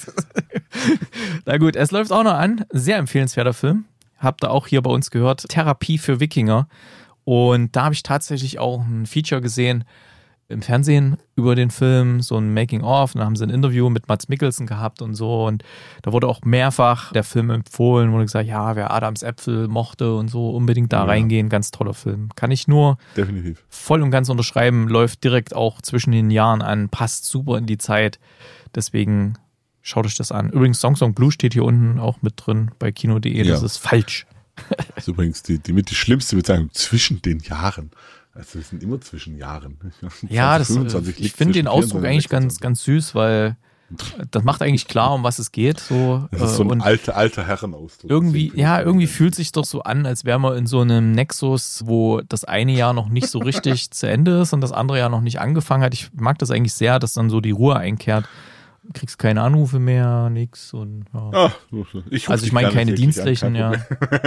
Na gut, es läuft auch noch an. Sehr empfehlenswerter Film. Habt ihr auch hier bei uns gehört. Therapie für Wikinger. Und da habe ich tatsächlich auch ein Feature gesehen im Fernsehen über den Film, so ein Making-of. Da haben sie ein Interview mit Mads Mikkelsen gehabt und so. Und da wurde auch mehrfach der Film empfohlen, wurde gesagt, ja, wer Adams Äpfel mochte und so, unbedingt da reingehen. Ganz toller Film. Kann ich nur definitiv voll und ganz unterschreiben. Läuft direkt auch zwischen den Jahren an. Passt super in die Zeit. Deswegen schaut euch das an. Übrigens, Song Blue steht hier unten auch mit drin bei kino.de. Das ist falsch. Das ist übrigens die schlimmste Bezeichnung zwischen den Jahren. Also wir sind immer zwischen Jahren. Ja, ich finde den Ausdruck eigentlich ganz süß, weil das macht eigentlich klar, um was es geht. So, das ist so ein alter Herrenausdruck. Irgendwie fühlt sich doch so an, als wären wir in so einem Nexus, wo das eine Jahr noch nicht so richtig zu Ende ist und das andere Jahr noch nicht angefangen hat. Ich mag das eigentlich sehr, dass dann so die Ruhe einkehrt. Du kriegst keine Anrufe mehr, nix. Und, ja. Ich meine keine dienstlichen, ja.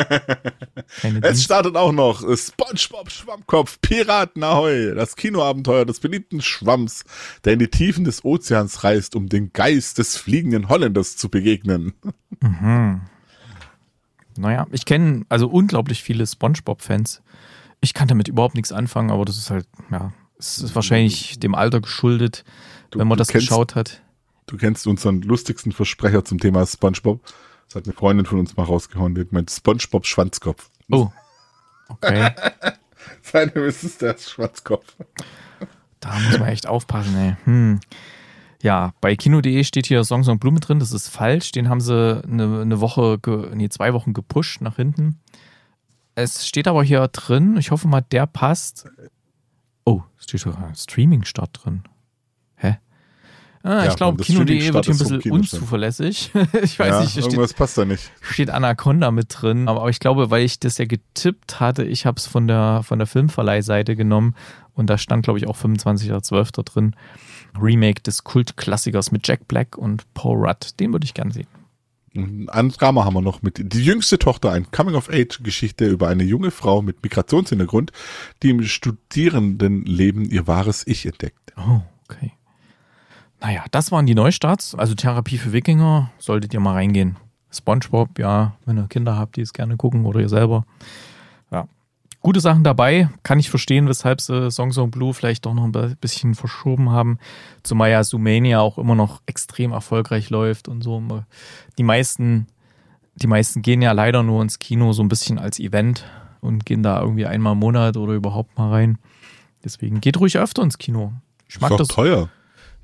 Es startet auch noch SpongeBob Schwammkopf, Piraten Ahoi, das Kinoabenteuer des beliebten Schwamms, der in die Tiefen des Ozeans reist, um den Geist des fliegenden Holländers zu begegnen. Mhm. Naja, ich kenne also unglaublich viele SpongeBob-Fans. Ich kann damit überhaupt nichts anfangen, aber das ist halt, ja, es ist wahrscheinlich dem Alter geschuldet, wenn man das geschaut hat. Du kennst unseren lustigsten Versprecher zum Thema SpongeBob. Das hat eine Freundin von uns mal rausgehauen, die hat meint SpongeBob Schwanzkopf. Oh, okay. Seine ist der Schwanzkopf. Da muss man echt aufpassen, ey. Ja, bei kino.de steht hier Song Blue mit drin, das ist falsch. Den haben sie eine Woche, 2 Wochen gepusht nach hinten. Es steht aber hier drin, ich hoffe mal, der passt. Oh, es steht sogar Streaming-Start drin. Hä? Ich glaube, kino.de wird hier ein bisschen unzuverlässig. Ich weiß nicht. Irgendwas passt da nicht. Steht Anaconda mit drin. Aber ich glaube, weil ich das ja getippt hatte, ich habe es von der Filmverleihseite genommen. Und da stand, glaube ich, auch 25.12. drin. Remake des Kultklassikers mit Jack Black und Paul Rudd. Den würde ich gern sehen. Ein Drama haben wir noch mit Die jüngste Tochter, ein Coming-of-Age-Geschichte über eine junge Frau mit Migrationshintergrund, die im Studierendenleben ihr wahres Ich entdeckt. Oh, okay. Naja, das waren die Neustarts. Also Therapie für Wikinger, solltet ihr mal reingehen. SpongeBob, ja, wenn ihr Kinder habt, die es gerne gucken oder ihr selber. Ja, gute Sachen dabei. Kann ich verstehen, weshalb sie Song Blue vielleicht doch noch ein bisschen verschoben haben. Zumal ja Zoomania auch immer noch extrem erfolgreich läuft und so. Die meisten gehen ja leider nur ins Kino so ein bisschen als Event und gehen da irgendwie einmal im Monat oder überhaupt mal rein. Deswegen geht ruhig öfter ins Kino. Ich mag das. Ist doch teuer.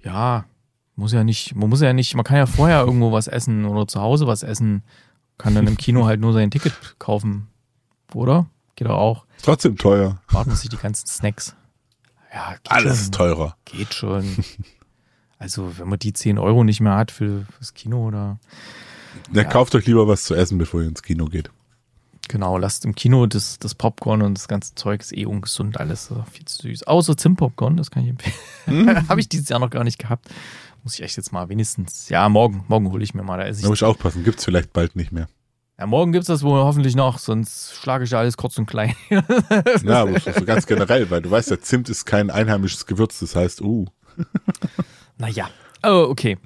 Ja, man kann ja vorher irgendwo was essen oder zu Hause was essen. Kann dann im Kino halt nur sein Ticket kaufen. Oder? Geht doch auch. Trotzdem teuer. Warten muss sich die ganzen Snacks. Ja, geht Alles schon. ist teurer. Geht schon. Also, wenn man die 10 Euro nicht mehr hat fürs Kino oder. Ja, kauft euch lieber was zu essen, bevor ihr ins Kino geht. Genau, lasst im Kino das Popcorn und das ganze Zeug ist ungesund, alles viel zu süß. Außer Zimtpopcorn, das kann ich empfehlen. Habe ich dieses Jahr noch gar nicht gehabt. Muss ich echt jetzt mal wenigstens, ja, morgen hole ich mir mal. Da muss ich aufpassen, gibt's vielleicht bald nicht mehr. Ja, morgen gibt's das wohl hoffentlich noch, sonst schlage ich ja alles kurz und klein. Ja, aber so ganz generell, weil du weißt ja, Zimt ist kein einheimisches Gewürz, das heißt, Naja, oh, okay.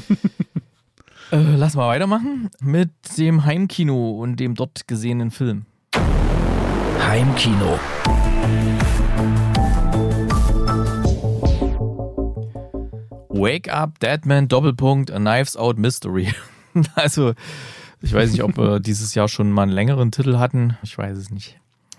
Lass mal weitermachen mit dem Heimkino und dem dort gesehenen Film. Heimkino. Wake Up, Deadman, Doppelpunkt, A Knives Out Mystery. Also, ich weiß nicht, ob wir dieses Jahr schon mal einen längeren Titel hatten. Ich weiß es nicht.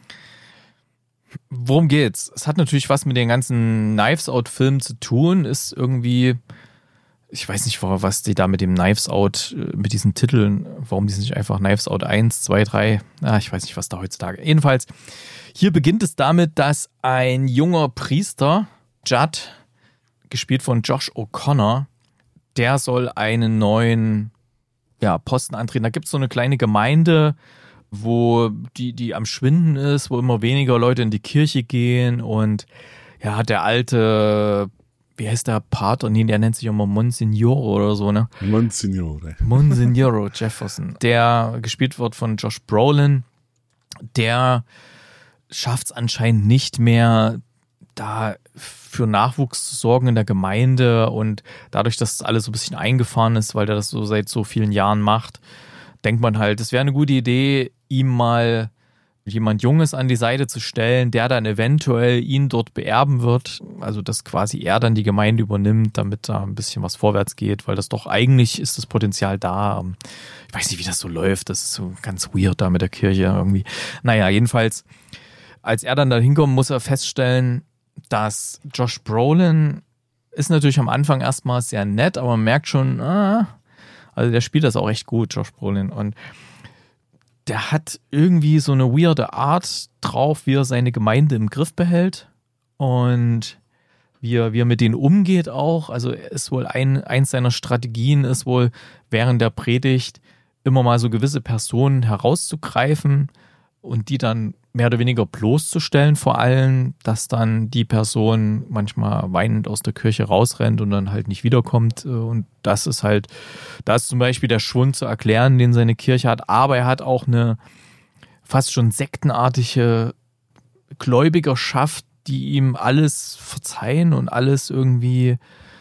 Worum geht's? Es hat natürlich was mit den ganzen Knives Out-Filmen zu tun. Ist irgendwie, ich weiß nicht, was die da mit dem Knives Out, mit diesen Titeln, warum die nicht einfach Knives Out 1, 2, 3, ich weiß nicht, was da heutzutage. Jedenfalls, hier beginnt es damit, dass ein junger Priester, Judd, gespielt von Josh O'Connor, der soll einen neuen Posten antreten. Da gibt es so eine kleine Gemeinde, wo die am Schwinden ist, wo immer weniger Leute in die Kirche gehen und ja, der alte, wie heißt der Pater? Nee, der nennt sich immer Monsignore oder so, ne? Monsignore Jefferson, der gespielt wird von Josh Brolin, der schafft es anscheinend nicht mehr, da für Nachwuchs zu sorgen in der Gemeinde und dadurch, dass das alles so ein bisschen eingefahren ist, weil der das so seit so vielen Jahren macht, denkt man halt, es wäre eine gute Idee, ihm mal jemand Junges an die Seite zu stellen, der dann eventuell ihn dort beerben wird, also dass quasi er dann die Gemeinde übernimmt, damit da ein bisschen was vorwärts geht, weil das doch eigentlich ist das Potenzial da. Ich weiß nicht, wie das so läuft, das ist so ganz weird da mit der Kirche irgendwie. Naja, jedenfalls, als er dann da hinkommt, muss er feststellen, dass Josh Brolin ist natürlich am Anfang erstmal sehr nett, aber man merkt schon, also der spielt das auch echt gut, Josh Brolin. Und der hat irgendwie so eine weirde Art drauf, wie er seine Gemeinde im Griff behält und wie er mit denen umgeht auch. Also ist wohl eins seiner Strategien ist wohl, während der Predigt immer mal so gewisse Personen herauszugreifen und die dann mehr oder weniger bloßzustellen vor allem, dass dann die Person manchmal weinend aus der Kirche rausrennt und dann halt nicht wiederkommt. Und das ist halt, da ist zum Beispiel der Schwund zu erklären, den seine Kirche hat, aber er hat auch eine fast schon sektenartige Gläubigerschaft, die ihm alles verzeihen und alles irgendwie,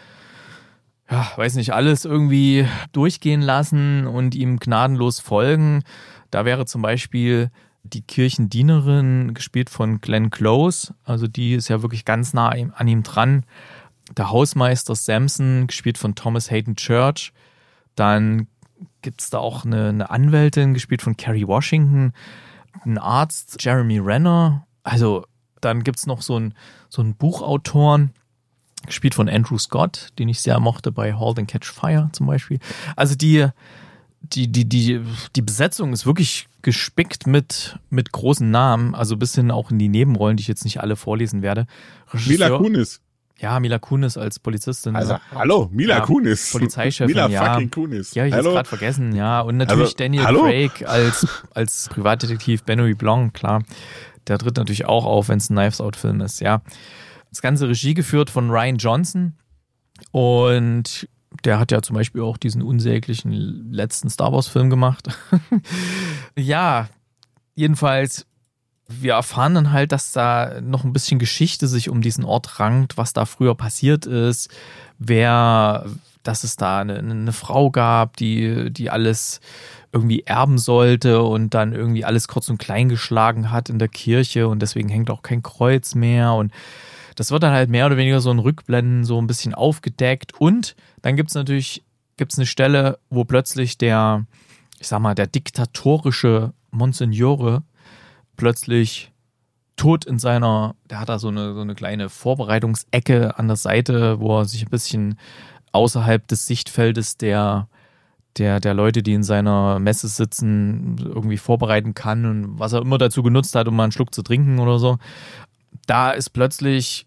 alles irgendwie durchgehen lassen und ihm gnadenlos folgen. Da wäre zum Beispiel die Kirchendienerin, gespielt von Glenn Close, also die ist ja wirklich ganz nah an ihm dran. Der Hausmeister Samson, gespielt von Thomas Hayden Church. Dann gibt es da auch eine Anwältin, gespielt von Kerry Washington. Ein Arzt, Jeremy Renner. Also dann gibt es noch so einen Buchautoren, gespielt von Andrew Scott, den ich sehr mochte bei Halt and Catch Fire zum Beispiel. Also die Besetzung ist wirklich gespickt mit großen Namen, also bis hin auch in die Nebenrollen, die ich jetzt nicht alle vorlesen werde. Mila Kunis. Ja, Mila Kunis als Polizistin. Also, hallo, Mila Kunis. Polizeichefin, Mila fucking Kunis. Ja, ich jetzt gerade vergessen, ja. Und natürlich Daniel Craig als Privatdetektiv Benoit Blanc, klar. Der tritt natürlich auch auf, wenn es ein Knives-Out-Film ist, ja. Das ganze Regie geführt von Rian Johnson und der hat ja zum Beispiel auch diesen unsäglichen letzten Star Wars-Film gemacht. Ja, jedenfalls, wir erfahren dann halt, dass da noch ein bisschen Geschichte sich um diesen Ort rankt, was da früher passiert ist, dass es da eine Frau gab, die alles irgendwie erben sollte und dann irgendwie alles kurz und klein geschlagen hat in der Kirche und deswegen hängt auch kein Kreuz mehr und das wird dann halt mehr oder weniger so in Rückblenden so ein bisschen aufgedeckt und dann gibt's eine Stelle, wo plötzlich der diktatorische Monsignore plötzlich tot in der hat da so eine kleine Vorbereitungsecke an der Seite, wo er sich ein bisschen außerhalb des Sichtfeldes der Leute, die in seiner Messe sitzen, irgendwie vorbereiten kann und was er immer dazu genutzt hat, um mal einen Schluck zu trinken oder so. Da ist plötzlich,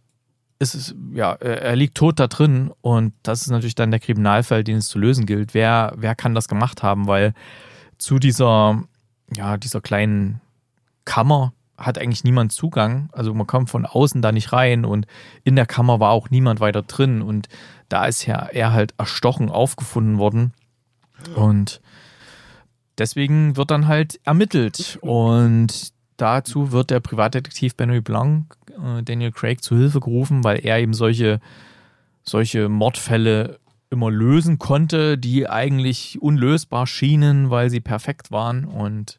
er liegt tot da drin und das ist natürlich dann der Kriminalfall, den es zu lösen gilt. Wer kann das gemacht haben? Weil zu dieser kleinen Kammer hat eigentlich niemand Zugang. Also man kommt von außen da nicht rein und in der Kammer war auch niemand weiter drin und da ist er halt erstochen aufgefunden worden und deswegen wird dann halt ermittelt und dazu wird der Privatdetektiv Benoit Blanc, Daniel Craig, zu Hilfe gerufen, weil er eben solche Mordfälle immer lösen konnte, die eigentlich unlösbar schienen, weil sie perfekt waren und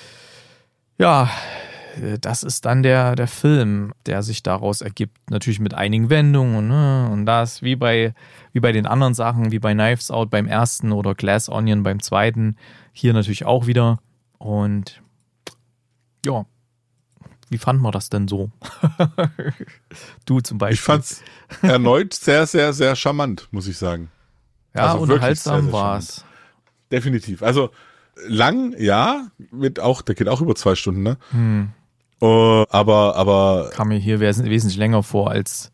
ja, das ist dann der Film, der sich daraus ergibt. Natürlich mit einigen Wendungen und das, wie bei den anderen Sachen, wie bei Knives Out beim ersten oder Glass Onion beim zweiten. Hier natürlich auch wieder. Und ja, wie fand man das denn so? Du zum Beispiel. Ich fand's erneut sehr, sehr, sehr charmant, muss ich sagen. Ja, also unterhaltsam war es. Definitiv. Also lang, ja, der geht auch über 2 Stunden, ne? Aber kam mir hier wesentlich länger vor als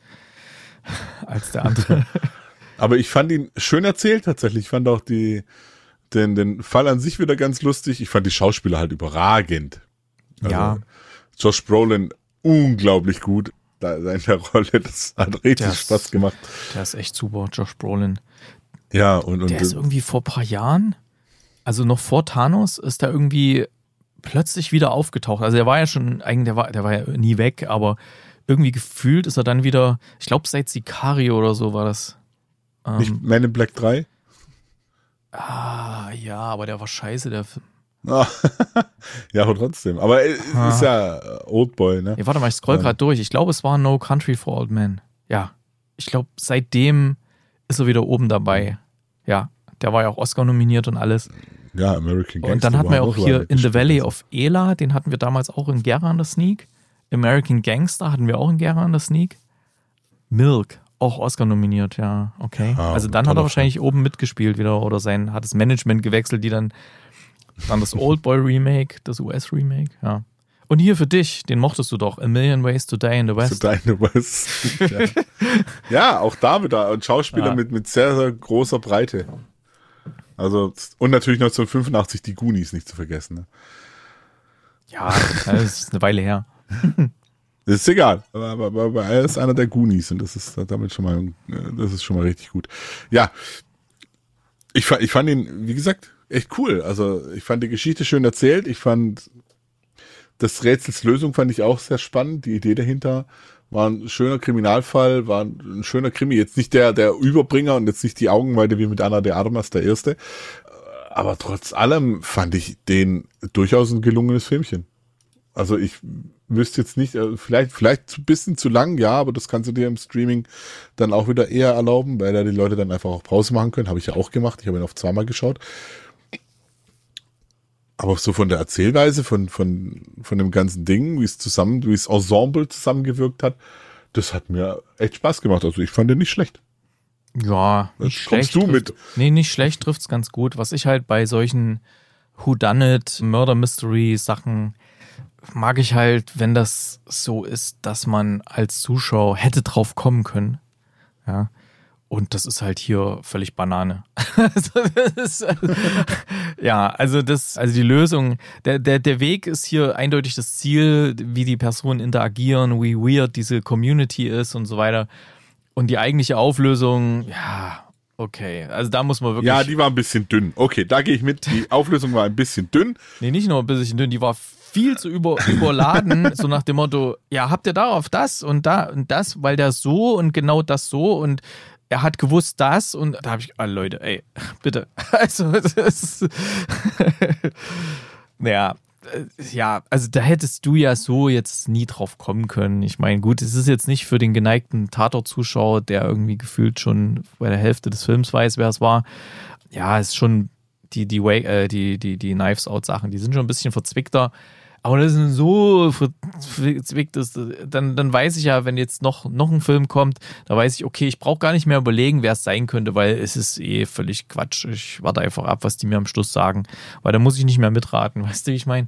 der andere. Aber ich fand ihn schön erzählt tatsächlich. Ich fand auch den Fall an sich wieder ganz lustig. Ich fand die Schauspieler halt überragend. Also, ja. Josh Brolin unglaublich gut in der Rolle. Das hat richtig Spaß gemacht. Der ist echt super, Josh Brolin. Ja, und der ist irgendwie vor ein paar Jahren, also noch vor Thanos, ist der irgendwie plötzlich wieder aufgetaucht. Also der war ja schon, eigentlich, der war ja nie weg, aber irgendwie gefühlt ist er dann wieder, ich glaube seit Sicario oder so war das. Nicht Man in Black 3? Ja, aber der war scheiße, der Film. Ja, aber trotzdem. Aber ist ja Oldboy, ne? Ja, warte mal, ich scroll gerade durch. Ich glaube, es war No Country for Old Men. Ja, ich glaube, seitdem ist er wieder oben dabei. Ja, der war ja auch Oscar nominiert und alles. Ja, American Gangster. Und dann hatten wir auch hier In the Valley of Ela, den hatten wir damals auch in Gera an der Sneak. American Gangster hatten wir auch in Gera an der Sneak. Milk, auch Oscar nominiert, ja, okay. Also dann hat er wahrscheinlich oben mitgespielt wieder oder hat das Management gewechselt, die dann das Oldboy Remake, das US Remake, ja. Und hier für dich, den mochtest du doch, A Million Ways to Die in the West. To Die in the West. Ja, auch da wieder ein Schauspieler mit sehr, sehr großer Breite. Also, und natürlich 1985 die Goonies nicht zu vergessen. Ne? Ja, das ist eine Weile her. Das ist egal, aber er ist einer der Goonies und das ist schon mal richtig gut. Ja, ich fand ihn, wie gesagt, echt cool. Also ich fand die Geschichte schön erzählt. Ich fand das Rätsels Lösung fand ich auch sehr spannend. Die Idee dahinter war ein schöner Kriminalfall, war ein schöner Krimi. Jetzt nicht der Überbringer und jetzt nicht die Augenweide wie mit Ana de Armas, der erste. Aber trotz allem fand ich den durchaus ein gelungenes Filmchen. Also ich wüsste jetzt nicht, vielleicht ein bisschen zu lang, ja, aber das kannst du dir im Streaming dann auch wieder eher erlauben, weil da die Leute dann einfach auch Pause machen können. Habe ich ja auch gemacht. Ich habe ihn auf 2-mal geschaut. Aber so von der Erzählweise, von dem ganzen Ding, wie es Ensemble zusammengewirkt hat, das hat mir echt Spaß gemacht. Also ich fand den nicht schlecht. Ja, nicht schlecht. Kommst du mit? Nee, nicht schlecht, trifft's ganz gut. Was ich halt bei solchen Whodunit, Murder Mystery Sachen mag ich halt, wenn das so ist, dass man als Zuschauer hätte drauf kommen können. Ja. Und das ist halt hier völlig Banane. Also die Lösung, der Weg ist hier eindeutig das Ziel, wie die Personen interagieren, wie weird diese Community ist und so weiter. Und die eigentliche Auflösung, ja, okay. Also da muss man wirklich... Ja, die war ein bisschen dünn. Okay, da gehe ich mit. Die Auflösung war ein bisschen dünn. Nee, nicht nur ein bisschen dünn, die war viel zu überladen, so nach dem Motto, ja, habt ihr darauf das und da und das, weil der so und genau das so und er hat gewusst das und da habe ich, Leute, ey, bitte. Also, das ist, also da hättest du ja so jetzt nie drauf kommen können. Ich meine, gut, es ist jetzt nicht für den geneigten Tatort-Zuschauer, der irgendwie gefühlt schon bei der Hälfte des Films weiß, wer es war. Ja, es ist schon die Knives Out Sachen, die sind schon ein bisschen verzwickter. Aber das ist so verzwickt, dann weiß ich ja, wenn jetzt noch ein Film kommt, da weiß ich, okay, ich brauche gar nicht mehr überlegen, wer es sein könnte, weil es ist völlig Quatsch. Ich warte einfach ab, was die mir am Schluss sagen, weil dann muss ich nicht mehr mitraten, weißt du, wie ich meine?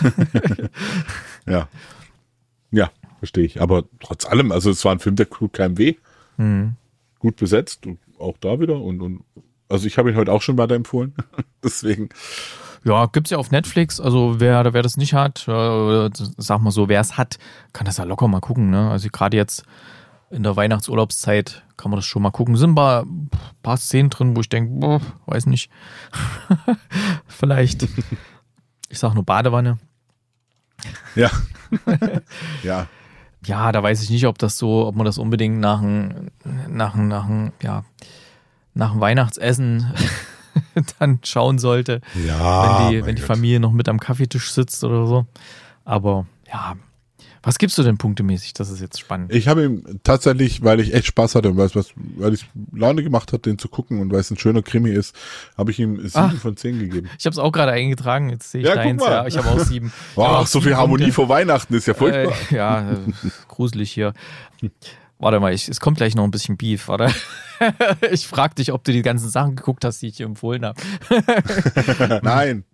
Ja, verstehe ich. Aber trotz allem, also es war ein Film, der tut keinem weh. Gut besetzt, und auch da wieder. Und also ich habe ihn heute auch schon weiterempfohlen. Deswegen. Ja, gibt's ja auf Netflix. Also wer das nicht hat, sag mal so, wer es hat, kann das ja locker mal gucken. Ne? Also gerade jetzt in der Weihnachtsurlaubszeit kann man das schon mal gucken. Sind ein paar Szenen drin, wo ich denke, weiß nicht. Vielleicht. Ich sag nur Badewanne. Ja. Ja. Ja, da weiß ich nicht, ob man das unbedingt nach dem Weihnachtsessen dann schauen sollte, Ja, wenn die Familie noch mit am Kaffeetisch sitzt oder so. Aber ja, was gibst du denn punktemäßig? Das ist jetzt spannend. Ich habe ihm tatsächlich, weil ich echt Spaß hatte und weil ich Laune gemacht hat, den zu gucken und weil es ein schöner Krimi ist, habe ich ihm 7 von 10 gegeben. Ich habe es auch gerade eingetragen, jetzt sehe ich Ja, deins. guck mal. Ja, ich habe auch 7. Boah, so viel Harmonie vor Weihnachten ist ja furchtbar. Gruselig hier. Warte mal, es kommt gleich noch ein bisschen Beef, oder? Ich frage dich, ob du die ganzen Sachen geguckt hast, die ich dir empfohlen habe. Nein.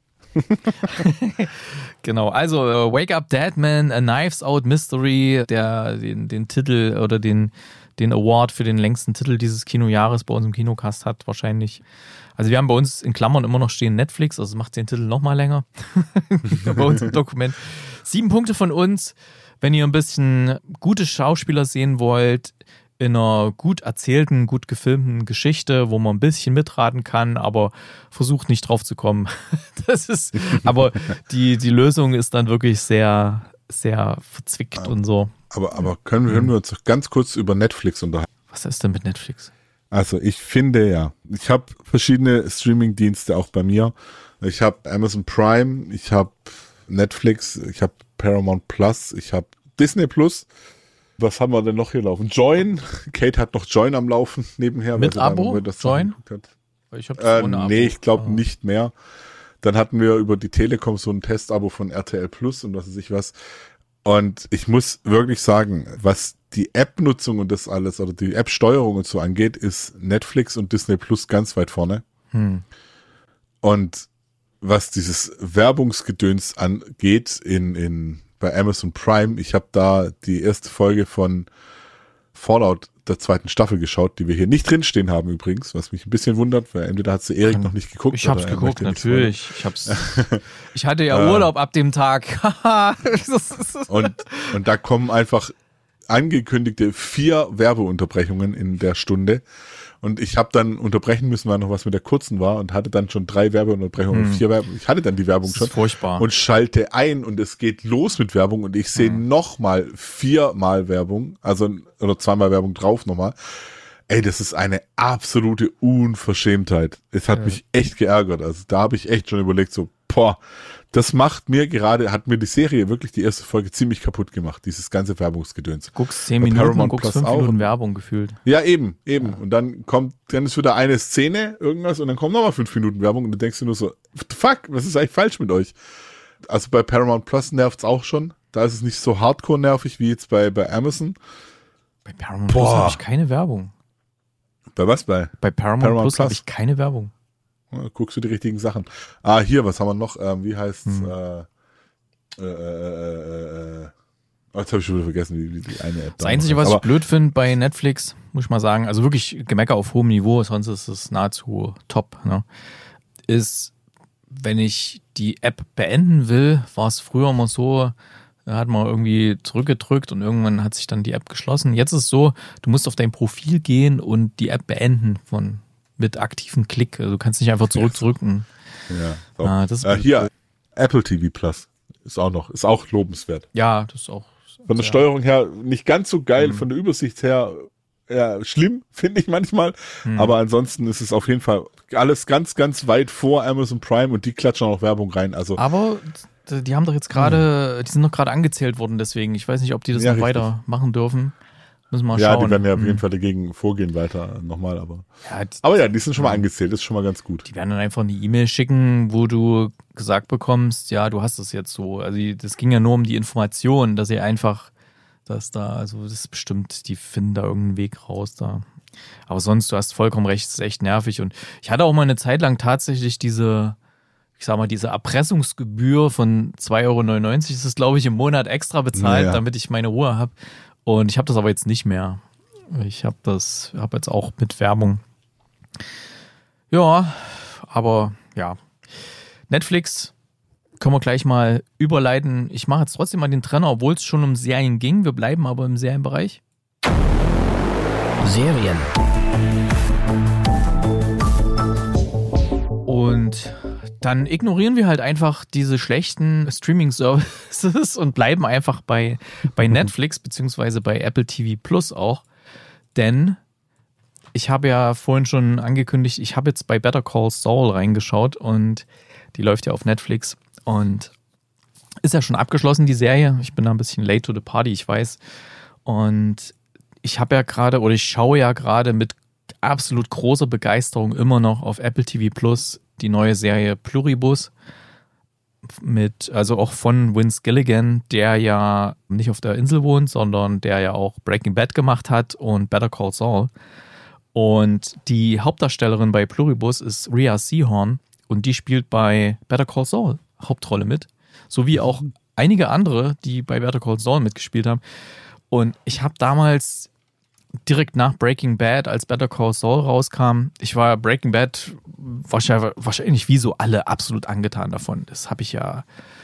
Genau, also Wake Up Dead Man, A Knives Out Mystery, der den Titel oder den Award für den längsten Titel dieses Kinojahres bei uns im Kinocast hat wahrscheinlich. Also wir haben bei uns in Klammern immer noch stehen Netflix, also macht den Titel noch mal länger bei uns im Dokument. 7 Punkte von uns, wenn ihr ein bisschen gute Schauspieler sehen wollt, in einer gut erzählten, gut gefilmten Geschichte, wo man ein bisschen mitraten kann, aber versucht nicht drauf zu kommen. Aber die Lösung ist dann wirklich sehr, sehr verzwickt und so. Aber können wir uns doch ganz kurz über Netflix unterhalten? Was ist denn mit Netflix? Also ich finde ja, ich habe verschiedene Streaming-Dienste auch bei mir. Ich habe Amazon Prime, ich habe Netflix, ich habe Paramount Plus, ich habe Disney Plus. Was haben wir denn noch hier laufen? Join. Kate hat noch Join am Laufen nebenher. Mit Abo? Join? Ich nee, ich glaube nicht mehr. Dann hatten wir über die Telekom so ein Testabo von RTL Plus und was weiß ich was. Und ich muss wirklich sagen, was die App-Nutzung und das alles oder die App-Steuerung und so angeht, ist Netflix und Disney Plus ganz weit vorne. Und was dieses Werbungsgedöns angeht bei Amazon Prime, ich habe da die erste Folge von Fallout der 2. Staffel geschaut, die wir hier nicht drinstehen haben übrigens, was mich ein bisschen wundert, weil entweder hat sie Erik noch nicht geguckt. Ich hab's geguckt, natürlich. Ich hatte ja Urlaub ab dem Tag. und da kommen einfach angekündigte 4 Werbeunterbrechungen in der Stunde. Und ich habe dann unterbrechen müssen, weil noch was mit der kurzen war und hatte dann schon 3 Werbeunterbrechungen, 4 Werbung. Ich hatte dann die Werbung schon. Das ist furchtbar. Und schalte ein und es geht los mit Werbung und ich sehe nochmal 4-mal Werbung, oder 2-mal Werbung drauf nochmal. Ey, das ist eine absolute Unverschämtheit. Es hat mich echt geärgert. Also da habe ich echt schon überlegt, so, das hat mir die Serie wirklich die erste Folge ziemlich kaputt gemacht, dieses ganze Werbungsgedöns. Guckst 10 Minuten und guckst 5 Minuten Werbung gefühlt. Ja, eben. Ja. Und dann ist wieder eine Szene, irgendwas, und dann kommt nochmal 5 Minuten Werbung und du denkst dir nur so, what the fuck, was ist eigentlich falsch mit euch? Also bei Paramount Plus nervt's auch schon. Da ist es nicht so hardcore nervig wie jetzt bei Amazon. Bei Paramount Plus habe ich keine Werbung. Bei was? Bei Paramount Plus habe ich keine Werbung. Guckst du die richtigen Sachen. Hier, was haben wir noch? Wie heißt's? Jetzt habe ich schon wieder vergessen, wie die eine App. Das Einzige, was ich blöd finde bei Netflix, muss ich mal sagen, also wirklich Gemecker auf hohem Niveau, sonst ist es nahezu top, ne? Ist, wenn ich die App beenden will, war es früher mal so, da hat man irgendwie zurückgedrückt und irgendwann hat sich dann die App geschlossen. Jetzt ist es so, du musst auf dein Profil gehen und die App beenden mit aktivem Klick. Also du kannst nicht einfach zurückdrücken. Ja. Das ist hier, Apple TV Plus ist auch lobenswert. Ja, das ist auch. Von der Steuerung her nicht ganz so geil, von der Übersicht her schlimm, finde ich manchmal. Aber ansonsten ist es auf jeden Fall alles ganz, ganz weit vor Amazon Prime und die klatschen auch Werbung rein. Also, aber die haben doch jetzt gerade, die sind noch gerade angezählt worden, deswegen. Ich weiß nicht, ob die das noch weiter machen dürfen. Müssen wir mal Ja, schauen. die werden ja auf jeden Fall dagegen vorgehen weiter nochmal, Ja, aber ja, die sind schon mal angezählt, das ist schon mal ganz gut. die werden dann einfach eine E-Mail schicken, wo du gesagt bekommst, ja, du hast das jetzt so. Also das ging ja nur um die Information, dass ihr einfach, dass da, also das ist bestimmt, die finden da irgendeinen Weg raus da. Aber sonst, du hast vollkommen recht, es ist echt nervig. Und ich hatte auch mal eine Zeit lang tatsächlich diese Erpressungsgebühr von 2,99 €, das ist, glaube ich, im Monat extra bezahlt, damit ich meine Ruhe habe. Und ich habe das aber jetzt nicht mehr. Ich habe jetzt auch mit Werbung. Ja, aber ja. Netflix können wir gleich mal überleiten. Ich mache jetzt trotzdem mal den Trenner, obwohl es schon um Serien ging. Wir bleiben aber im Serienbereich. Serien. Und dann ignorieren wir halt einfach diese schlechten Streaming-Services und bleiben einfach bei Netflix beziehungsweise bei Apple TV Plus auch. Denn ich habe ja vorhin schon angekündigt, ich habe jetzt bei Better Call Saul reingeschaut und die läuft ja auf Netflix und ist ja schon abgeschlossen, die Serie. Ich bin da ein bisschen late to the party, ich weiß. Und ich schaue ja gerade mit absolut großer Begeisterung immer noch auf Apple TV Plus die neue Serie Pluribus also auch von Vince Gilligan, der ja nicht auf der Insel wohnt, sondern der ja auch Breaking Bad gemacht hat und Better Call Saul. Und die Hauptdarstellerin bei Pluribus ist Rhea Seehorn und die spielt bei Better Call Saul Hauptrolle mit, sowie auch einige andere, die bei Better Call Saul mitgespielt haben. Und ich habe damals direkt nach Breaking Bad, als Better Call Saul rauskam, ich war Breaking Bad wahrscheinlich wie so alle absolut angetan davon. Das habe ich ja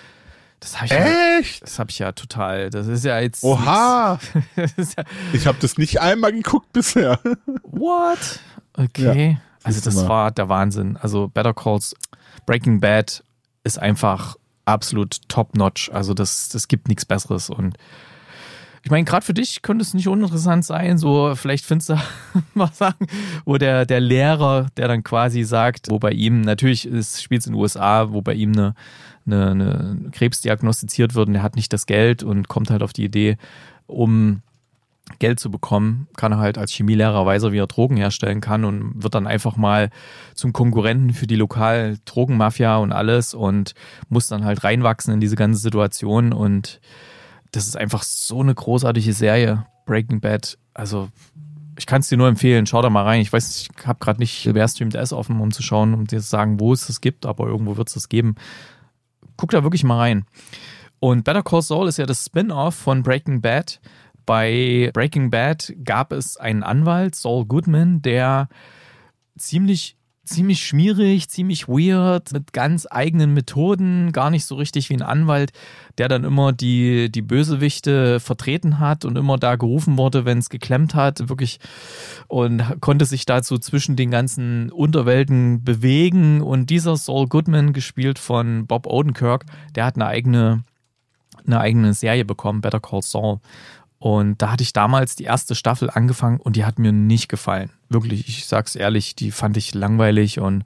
total. Das ist ja jetzt. Oha! Ist ja, Ich habe das nicht einmal geguckt bisher. what? Okay. Ja, also das war der Wahnsinn. Also Breaking Bad ist einfach absolut top-notch. Also das gibt nichts Besseres. Und ich meine, gerade für dich könnte es nicht uninteressant sein, so vielleicht findest du was sagen, wo der Lehrer, der dann quasi sagt, wo bei ihm, natürlich spielt es in den USA, wo bei ihm eine Krebs diagnostiziert wird und er hat nicht das Geld und kommt halt auf die Idee, um Geld zu bekommen, kann er halt als Chemielehrer weiß er, wie er Drogen herstellen kann und wird dann einfach mal zum Konkurrenten für die lokale Drogenmafia und alles und muss dann halt reinwachsen in diese ganze Situation und das ist einfach so eine großartige Serie, Breaking Bad. Also ich kann es dir nur empfehlen, schau da mal rein. Ich weiß, ich habe gerade nicht Wer streamt S offen, um zu schauen, um dir zu sagen, wo es das gibt, aber irgendwo wird es das geben. Guck da wirklich mal rein. Und Better Call Saul ist ja das Spin-off von Breaking Bad. Bei Breaking Bad gab es einen Anwalt, Saul Goodman, der ziemlich schmierig, ziemlich weird, mit ganz eigenen Methoden, gar nicht so richtig wie ein Anwalt, der dann immer die Bösewichte vertreten hat und immer da gerufen wurde, wenn es geklemmt hat, wirklich, und konnte sich dazu zwischen den ganzen Unterwelten bewegen. Und dieser Saul Goodman, gespielt von Bob Odenkirk, der hat eine eigene Serie bekommen, Better Call Saul. Und da hatte ich damals die erste Staffel angefangen und die hat mir nicht gefallen. Wirklich, ich sag's ehrlich, die fand ich langweilig und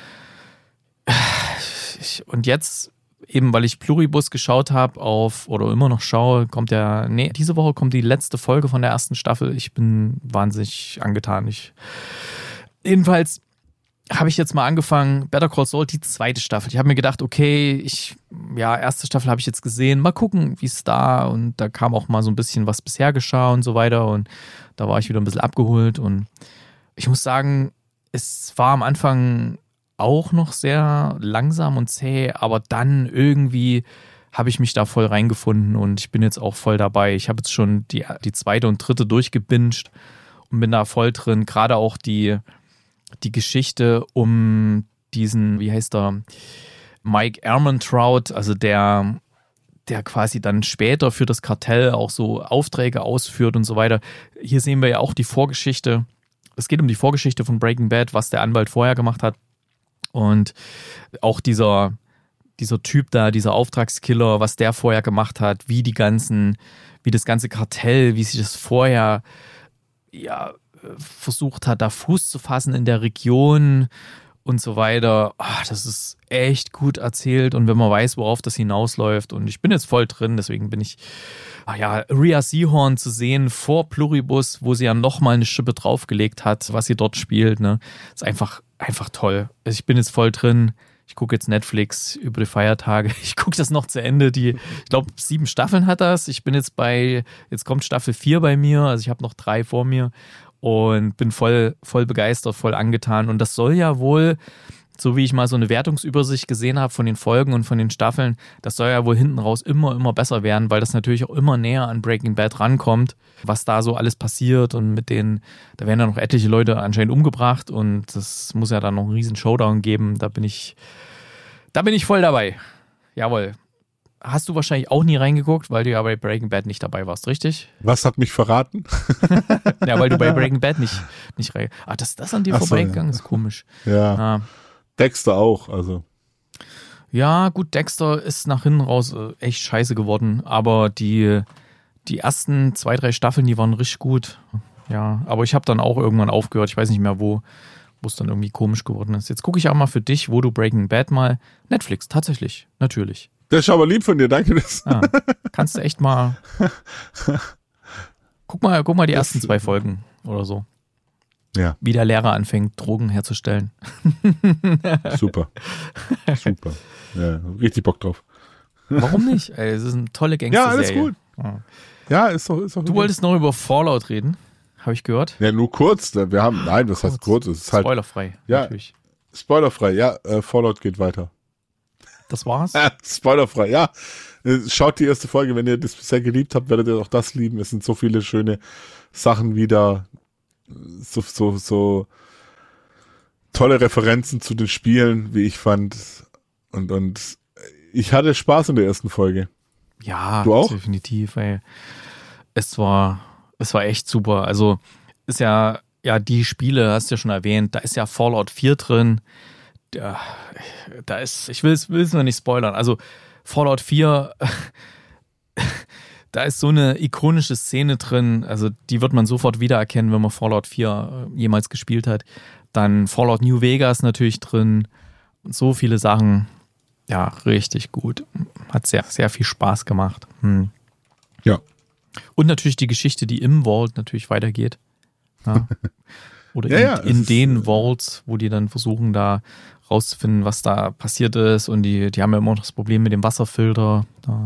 jetzt, eben weil ich Pluribus geschaut habe oder immer noch schaue, diese Woche kommt die letzte Folge von der ersten Staffel. Ich bin wahnsinnig angetan. Jedenfalls habe ich jetzt mal angefangen, Better Call Saul, die zweite Staffel. Ich habe mir gedacht, okay, erste Staffel habe ich jetzt gesehen, mal gucken, wie es da, und da kam auch mal so ein bisschen, was bisher geschah und so weiter, und da war ich wieder ein bisschen abgeholt, und ich muss sagen, es war am Anfang auch noch sehr langsam und zäh, aber dann irgendwie habe ich mich da voll reingefunden und ich bin jetzt auch voll dabei. Ich habe jetzt schon die zweite und dritte durchgebinged und bin da voll drin, gerade auch die Geschichte um diesen, wie heißt er, Mike Ehrmantraut, also der quasi dann später für das Kartell auch so Aufträge ausführt und so weiter. Hier sehen wir ja auch die Vorgeschichte. Es geht um die Vorgeschichte von Breaking Bad, was der Anwalt vorher gemacht hat. Und auch dieser Typ da, dieser Auftragskiller, was der vorher gemacht hat, wie das ganze Kartell, wie sich das vorher versucht hat, da Fuß zu fassen in der Region und so weiter. Das ist echt gut erzählt und wenn man weiß, worauf das hinausläuft und ich bin jetzt voll drin, deswegen bin ich, Rhea Seehorn zu sehen vor Pluribus, wo sie ja nochmal eine Schippe draufgelegt hat, was sie dort spielt, ne, ist einfach toll. Also ich bin jetzt voll drin. Ich gucke jetzt Netflix über die Feiertage. Ich gucke das noch zu Ende. Ich glaube, 7 Staffeln hat das. Ich bin jetzt kommt Staffel 4 bei mir. Also ich habe noch 3 vor mir und bin voll begeistert, voll angetan. Und das soll ja wohl, so wie ich mal so eine Wertungsübersicht gesehen habe von den Folgen und von den Staffeln, das soll ja wohl hinten raus immer besser werden, weil das natürlich auch immer näher an Breaking Bad rankommt, was da so alles passiert und da werden ja noch etliche Leute anscheinend umgebracht und das muss ja dann noch einen riesen Showdown geben. Da bin ich voll dabei. Jawohl. Hast du wahrscheinlich auch nie reingeguckt, weil du ja bei Breaking Bad nicht dabei warst, richtig? Was hat mich verraten? Ja, weil du bei Breaking Bad nicht rein. Das an dir vorbeigegangen ist komisch. Ja. Dexter auch, also. Ja, gut, Dexter ist nach hinten raus echt scheiße geworden, aber die ersten 2, 3 Staffeln, die waren richtig gut. Ja, aber ich habe dann auch irgendwann aufgehört, ich weiß nicht mehr wo es dann irgendwie komisch geworden ist. Jetzt gucke ich auch mal für dich, wo du Breaking Bad mal, Netflix, tatsächlich, natürlich. Das ist aber lieb von dir, danke. Ja, kannst du echt mal, guck mal die ersten 2 Folgen oder so. Ja. Wie der Lehrer anfängt, Drogen herzustellen. Super. Ja, richtig Bock drauf. Warum nicht? Ey, es ist eine tolle Gangster-Serie. Ja, alles gut. Ja, ist doch. Du wolltest noch über Fallout reden, habe ich gehört. Ja, nur kurz. Was heißt kurz? Es ist halt, spoilerfrei, ja, natürlich. Spoilerfrei, ja. Fallout geht weiter. Das war's? Spoilerfrei, ja. Schaut die erste Folge, wenn ihr das bisher geliebt habt, werdet ihr auch das lieben. Es sind so viele schöne Sachen wieder. So tolle Referenzen zu den Spielen, wie ich fand. Und ich hatte Spaß in der ersten Folge. Ja, du auch? Definitiv, ey. Es war echt super. Also ist ja die Spiele, hast du ja schon erwähnt, da ist ja Fallout 4 drin. Ich will es noch nicht spoilern. Also Fallout 4, da ist so eine ikonische Szene drin, also die wird man sofort wiedererkennen, wenn man Fallout 4 jemals gespielt hat. Dann Fallout New Vegas natürlich drin und so viele Sachen. Ja, richtig gut. Hat sehr, sehr viel Spaß gemacht. Ja. Und natürlich die Geschichte, die im Vault natürlich weitergeht. Ja. Oder in den Vaults, wo die dann versuchen, da rauszufinden, was da passiert ist. Und die haben ja immer noch das Problem mit dem Wasserfilter.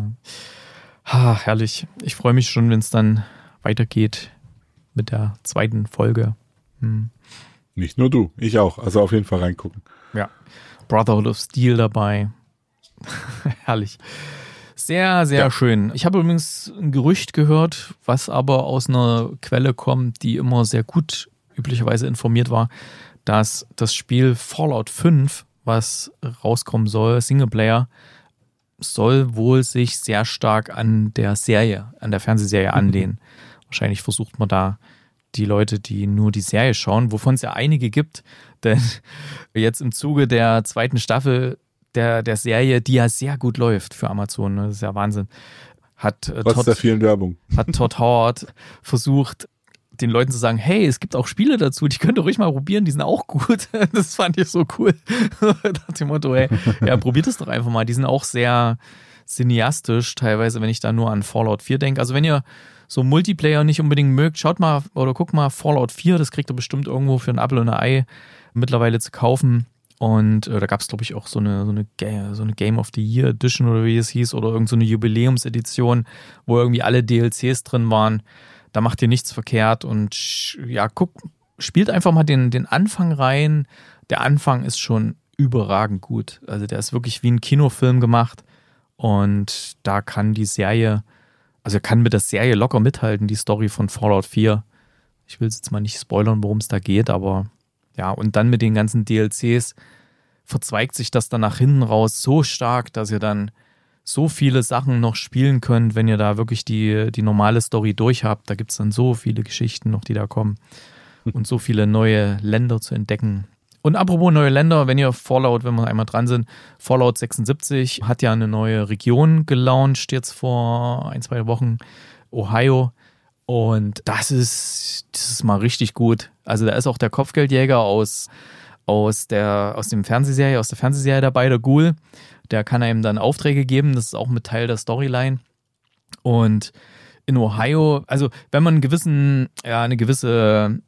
Herrlich. Ich freue mich schon, wenn es dann weitergeht mit der 2. Folge. Nicht nur du, ich auch. Also auf jeden Fall reingucken. Ja. Brotherhood of Steel dabei. Herrlich. Sehr, sehr schön. Ich habe übrigens ein Gerücht gehört, was aber aus einer Quelle kommt, die immer sehr gut üblicherweise informiert war, dass das Spiel Fallout 5, was rauskommen soll, Singleplayer, soll wohl sich sehr stark an der Fernsehserie anlehnen. Wahrscheinlich versucht man da die Leute, die nur die Serie schauen, wovon es ja einige gibt, denn jetzt im Zuge der 2. Staffel der Serie, die ja sehr gut läuft für Amazon, das ist ja Wahnsinn, trotz der vielen Werbung. Hat Todd Howard versucht, den Leuten zu sagen, hey, es gibt auch Spiele dazu, die könnt ihr ruhig mal probieren, die sind auch gut. Das fand ich so cool. Nach dem Motto, hey, ja, probiert es doch einfach mal. Die sind auch sehr cineastisch, teilweise, wenn ich da nur an Fallout 4 denke. Also wenn ihr so Multiplayer nicht unbedingt mögt, schaut mal oder guckt mal Fallout 4, das kriegt ihr bestimmt irgendwo für ein Apfel und ein Ei mittlerweile zu kaufen. Und da gab es, glaube ich, auch so eine Game of the Year Edition oder wie es hieß oder irgend so eine Jubiläumsedition, wo irgendwie alle DLCs drin waren. Da macht ihr nichts verkehrt und ja, spielt einfach mal den Anfang rein. Der Anfang ist schon überragend gut. Also der ist wirklich wie ein Kinofilm gemacht und da kann mit der Serie locker mithalten, die Story von Fallout 4. Ich will jetzt mal nicht spoilern, worum es da geht, aber ja, und dann mit den ganzen DLCs verzweigt sich das dann nach hinten raus so stark, dass ihr dann so viele Sachen noch spielen könnt, wenn ihr da wirklich die normale Story durch habt. Da gibt es dann so viele Geschichten noch, die da kommen und so viele neue Länder zu entdecken. Und apropos neue Länder, wenn wir einmal dran sind, Fallout 76 hat ja eine neue Region gelauncht jetzt vor 1-2 Wochen, Ohio. Und das ist mal richtig gut. Also da ist auch der Kopfgeldjäger aus aus der Fernsehserie dabei, der Ghoul. Der kann einem dann Aufträge geben, das ist auch mit Teil der Storyline. Und in Ohio, also wenn man eine gewisse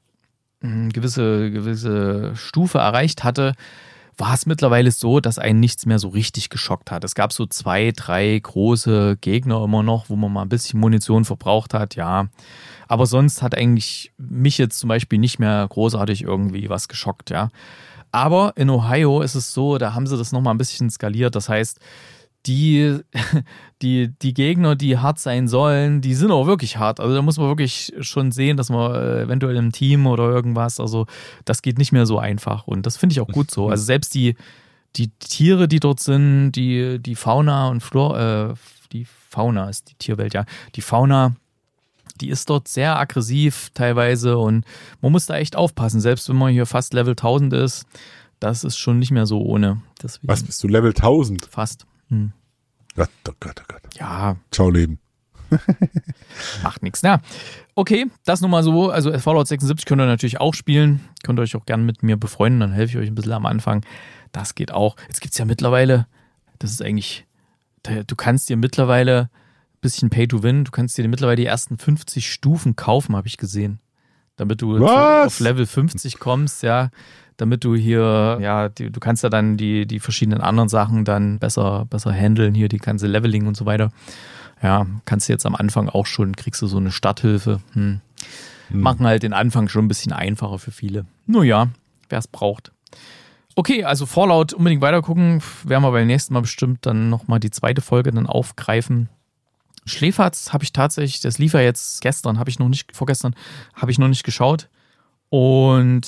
Stufe erreicht hatte, war es mittlerweile so, dass einen nichts mehr so richtig geschockt hat. Es gab so 2, 3 große Gegner immer noch, wo man mal ein bisschen Munition verbraucht hat, ja. Aber sonst hat eigentlich mich jetzt zum Beispiel nicht mehr großartig irgendwie was geschockt, ja. Aber in Ohio ist es so, da haben sie das nochmal ein bisschen skaliert. Das heißt, die Gegner, die hart sein sollen, die sind auch wirklich hart. Also da muss man wirklich schon sehen, dass man eventuell im Team oder irgendwas, also das geht nicht mehr so einfach. Und das finde ich auch gut so. Also selbst die Tiere, die dort sind, die Fauna und Flora, die Fauna ist die Tierwelt, ja. Die Fauna, die ist dort sehr aggressiv teilweise und man muss da echt aufpassen. Selbst wenn man hier fast Level 1000 ist, das ist schon nicht mehr so ohne. Deswegen Was bist du, Level 1000? fast. Gott, oh Gott, oh Gott. Ja, Ciao, Leben. macht nichts. Ja, okay, das nun mal so. Also Fallout 76 könnt ihr natürlich auch spielen. Könnt ihr euch auch gerne mit mir befreunden, dann helfe ich euch ein bisschen am Anfang. Das geht auch. Jetzt gibt es ja mittlerweile, das ist eigentlich, du kannst dir mittlerweile ein bisschen Pay to Win, du kannst dir mittlerweile die ersten 50 Stufen kaufen, habe ich gesehen. Damit du auf Level 50 kommst, ja. Damit du hier, ja, du kannst ja dann die verschiedenen anderen Sachen dann besser handeln, hier die ganze Leveling und so weiter. Ja, kannst du jetzt am Anfang auch schon, kriegst du so eine Starthilfe. Machen halt den Anfang schon ein bisschen einfacher für viele. Nur ja, wer es braucht. Okay, also Fallout unbedingt weitergucken. Werden wir beim nächsten Mal bestimmt dann nochmal die zweite Folge dann aufgreifen. Schläferz habe ich tatsächlich, das lief ja jetzt vorgestern habe ich noch nicht geschaut. Und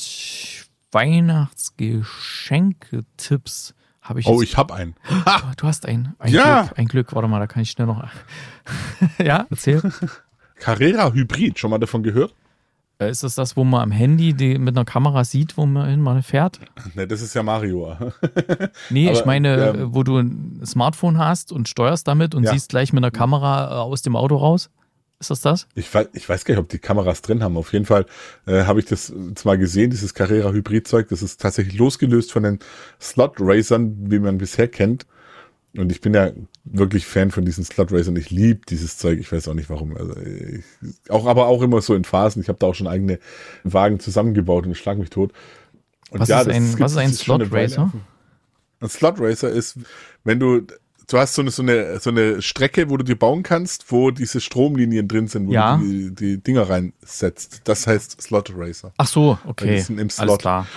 Weihnachtsgeschenke-Tipps habe ich. Oh, ich habe einen. Du hast einen. Ja. Ein Glück. Warte mal, da kann ich schnell noch. Ja, erzähl. Carrera Hybrid, schon mal davon gehört? Ist das, wo man am Handy mit einer Kamera sieht, wo man fährt? Ne, das ist ja Mario. Nee, Aber, ich meine, wo du ein Smartphone hast und steuerst damit und siehst gleich mit einer Kamera aus dem Auto raus. Ist das? Ich weiß gar nicht, ob die Kameras drin haben. Auf jeden Fall habe ich das zwar gesehen, dieses Carrera Hybrid-Zeug. Das ist tatsächlich losgelöst von den Slot-Racern, wie man bisher kennt. Und ich bin ja wirklich Fan von diesen Slot-Racern. Ich liebe dieses Zeug. Ich weiß auch nicht warum. Also aber auch immer so in Phasen. Ich habe da auch schon eigene Wagen zusammengebaut und ich schlag mich tot. Und was ist ein Slot-Racer? Ein Slot-Racer ist, wenn du hast so eine Strecke, wo du dir bauen kannst, wo diese Stromlinien drin sind, wo du die Dinger reinsetzt. Das heißt Slot Racer. Ach so, okay. Die sind im Slot. Alles klar.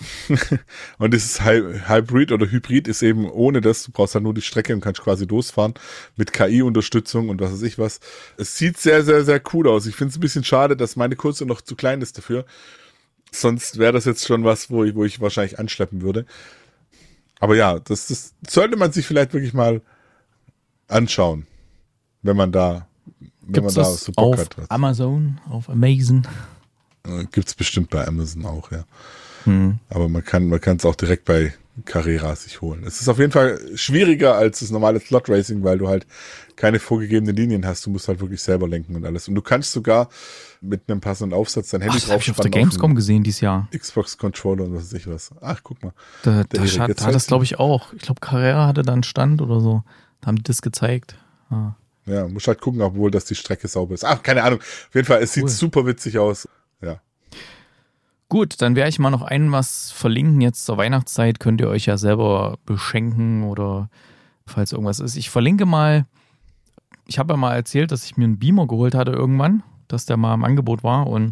Und dieses Hybrid oder Hybrid ist eben ohne das, du brauchst halt nur die Strecke und kannst quasi losfahren mit KI-Unterstützung und was weiß ich was. Es sieht sehr, sehr, sehr cool aus. Ich finde es ein bisschen schade, dass meine Kurse noch zu klein ist dafür. Sonst wäre das jetzt schon was, wo ich wahrscheinlich anschleppen würde. Aber ja, das sollte man sich vielleicht wirklich mal anschauen, wenn man da so Bock hat. Auf Amazon, auf Amazon. Gibt's bestimmt bei Amazon auch, ja. Aber man kann es auch direkt bei Carrera sich holen. Es ist auf jeden Fall schwieriger als das normale Slot Racing, weil du halt keine vorgegebenen Linien hast. Du musst halt wirklich selber lenken und alles. Und du kannst sogar mit einem passenden Aufsatz dein Handy draufspannen. Das habe ich auf der Gamescom gesehen dieses Jahr. Xbox-Controller und was weiß ich was. Ach, guck mal. Da hat das, glaube ich, auch. Ich glaube, Carrera hatte da einen Stand oder so. Da haben die das gezeigt. Ah. Ja, muss halt gucken, obwohl dass die Strecke sauber ist. Ach, keine Ahnung. Auf jeden Fall, es sieht super witzig aus. Ja. Gut, dann werde ich mal noch was verlinken. Jetzt zur Weihnachtszeit könnt ihr euch ja selber beschenken oder falls irgendwas ist. Ich verlinke mal, ich habe ja mal erzählt, dass ich mir einen Beamer geholt hatte irgendwann, dass der mal im Angebot war und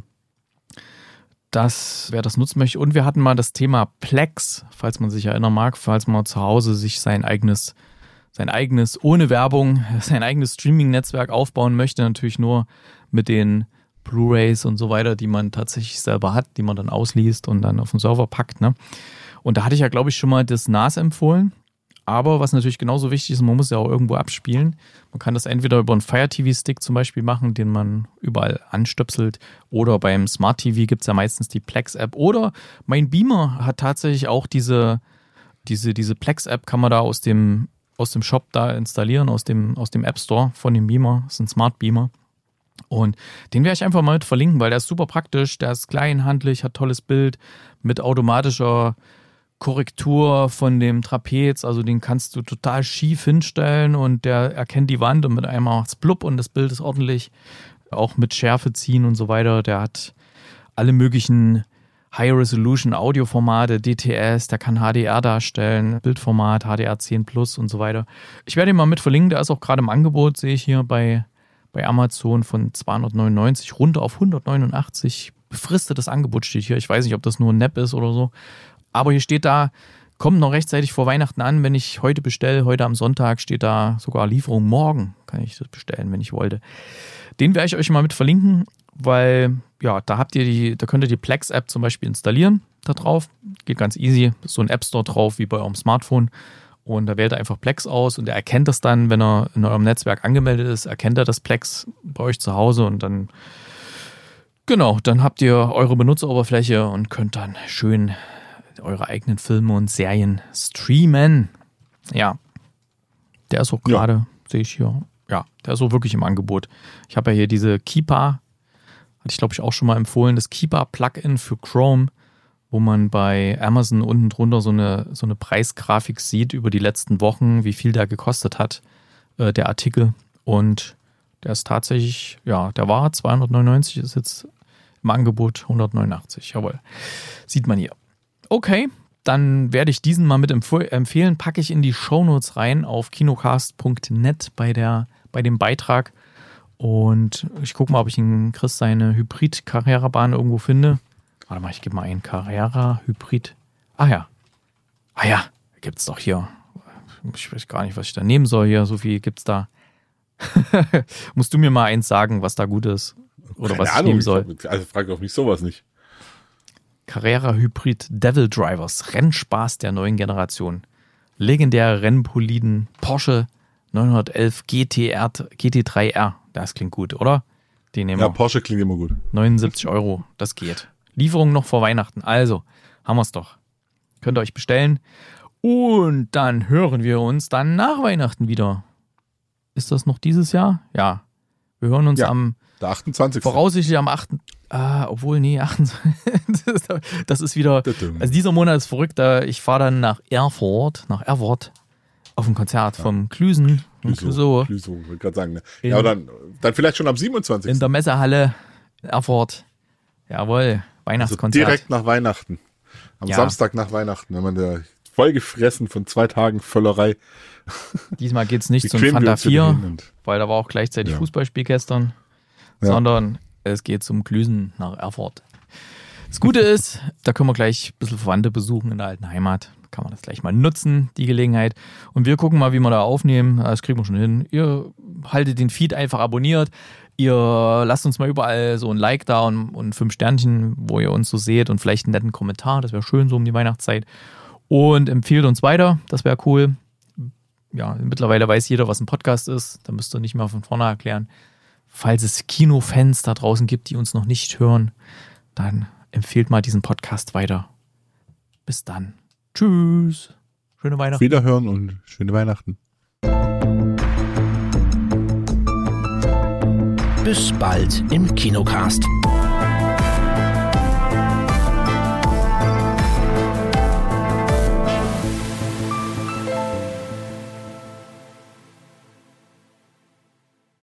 wer das nutzen möchte. Und wir hatten mal das Thema Plex, falls man sich erinnern mag, falls man zu Hause sich sein eigenes ohne Werbung, sein eigenes Streaming-Netzwerk aufbauen möchte, natürlich nur mit den Blu-rays und so weiter, die man tatsächlich selber hat, die man dann ausliest und dann auf den Server packt. Ne? Und da hatte ich ja, glaube ich, schon mal das NAS empfohlen. Aber was natürlich genauso wichtig ist, man muss ja auch irgendwo abspielen. Man kann das entweder über einen Fire TV-Stick zum Beispiel machen, den man überall anstöpselt. Oder beim Smart TV gibt es ja meistens die Plex-App. Oder mein Beamer hat tatsächlich auch diese Plex-App, kann man da aus dem Shop da installieren, aus dem App Store von dem Beamer. Das ist ein Smart Beamer. Und den werde ich einfach mal mit verlinken, weil der ist super praktisch, der ist klein, handlich, hat tolles Bild mit automatischer Korrektur von dem Trapez, also den kannst du total schief hinstellen und der erkennt die Wand und mit einmal macht's blub und das Bild ist ordentlich. Auch mit Schärfe ziehen und so weiter. Der hat alle möglichen High-Resolution-Audioformate, DTS, der kann HDR darstellen, Bildformat, HDR10 Plus und so weiter. Ich werde ihn mal mit verlinken, der ist auch gerade im Angebot, sehe ich hier bei Amazon von 299 runter auf 189. Befristetes Angebot steht hier. Ich weiß nicht, ob das nur ein Nap ist oder so. Aber hier steht da, kommt noch rechtzeitig vor Weihnachten an. Wenn ich heute bestelle, heute am Sonntag steht da sogar Lieferung morgen. Kann ich das bestellen, wenn ich wollte. Den werde ich euch mal mit verlinken, weil ja, da könnt ihr die Plex-App zum Beispiel installieren da drauf. Geht ganz easy. Ist so ein App Store drauf wie bei eurem Smartphone. Und da wählt er einfach Plex aus und er erkennt das dann, wenn er in eurem Netzwerk angemeldet ist, erkennt er das Plex bei euch zu Hause und dann, genau, dann habt ihr eure Benutzeroberfläche und könnt dann schön eure eigenen Filme und Serien streamen. Ja, der ist auch gerade, sehe ich hier, ja, der ist auch wirklich im Angebot. Ich habe ja hier diese Keepa, hatte ich glaube ich auch schon mal empfohlen, das Keepa-Plugin für Chrome, wo man bei Amazon unten drunter so eine Preisgrafik sieht über die letzten Wochen, wie viel der gekostet hat, der Artikel. Und der ist tatsächlich, ja, der war 299, ist jetzt im Angebot 189. Jawohl, sieht man hier. Okay, dann werde ich diesen mal mit empfehlen, packe ich in die Shownotes rein auf kinocast.net bei dem Beitrag. Und ich gucke mal, ob ich in Chris seine Hybrid-Carrera-Bahn irgendwo finde. Warte mal, ich gebe mal ein Carrera Hybrid. Ah ja, gibt's doch hier. Ich weiß gar nicht, was ich da nehmen soll hier. So viel gibt's da. Musst du mir mal eins sagen, was da gut ist? Oder keine was Ahnung, ich nehmen soll? Also frage auch mich sowas nicht. Carrera Hybrid Devil Drivers. Rennspaß der neuen Generation. Legendäre Rennboliden Porsche 911 GT3R. Das klingt gut, oder? Den nehmen wir. Ja, Porsche klingt immer gut. 79 €, das geht. Lieferung noch vor Weihnachten. Also, haben wir es doch. Könnt ihr euch bestellen. Und dann hören wir uns dann nach Weihnachten wieder. Ist das noch dieses Jahr? Ja. Wir hören uns am der 28. Voraussichtlich am 8. Obwohl, nee, 28. Das ist wieder. Also dieser Monat ist verrückt. Ich fahre dann nach Erfurt auf ein Konzert vom Klüsen. Klüso, wollte gerade sagen. Ne? Ja, aber dann vielleicht schon am 27. In der Messehalle in Erfurt. Jawohl, Weihnachtskonzert. Also direkt nach Weihnachten. Am Samstag nach Weihnachten, wenn man da voll gefressen von 2 Tagen Völlerei. Diesmal geht es nicht zum Fanta 4, weil da war auch gleichzeitig Fußballspiel gestern, sondern es geht zum Klüsen nach Erfurt. Das Gute ist, da können wir gleich ein bisschen Verwandte besuchen in der alten Heimat. Kann man das gleich mal nutzen, die Gelegenheit. Und wir gucken mal, wie wir da aufnehmen. Das kriegen wir schon hin. Ihr haltet den Feed einfach abonniert. Ihr lasst uns mal überall so ein Like da und 5 Sternchen, wo ihr uns so seht und vielleicht einen netten Kommentar. Das wäre schön so um die Weihnachtszeit. Und empfehlt uns weiter. Das wäre cool. Ja, mittlerweile weiß jeder, was ein Podcast ist. Da müsst ihr nicht mehr von vorne erklären. Falls es Kinofans da draußen gibt, die uns noch nicht hören, dann empfehlt mal diesen Podcast weiter. Bis dann. Tschüss. Schöne Weihnachten. Wiederhören und schöne Weihnachten. Bis bald im Kinocast.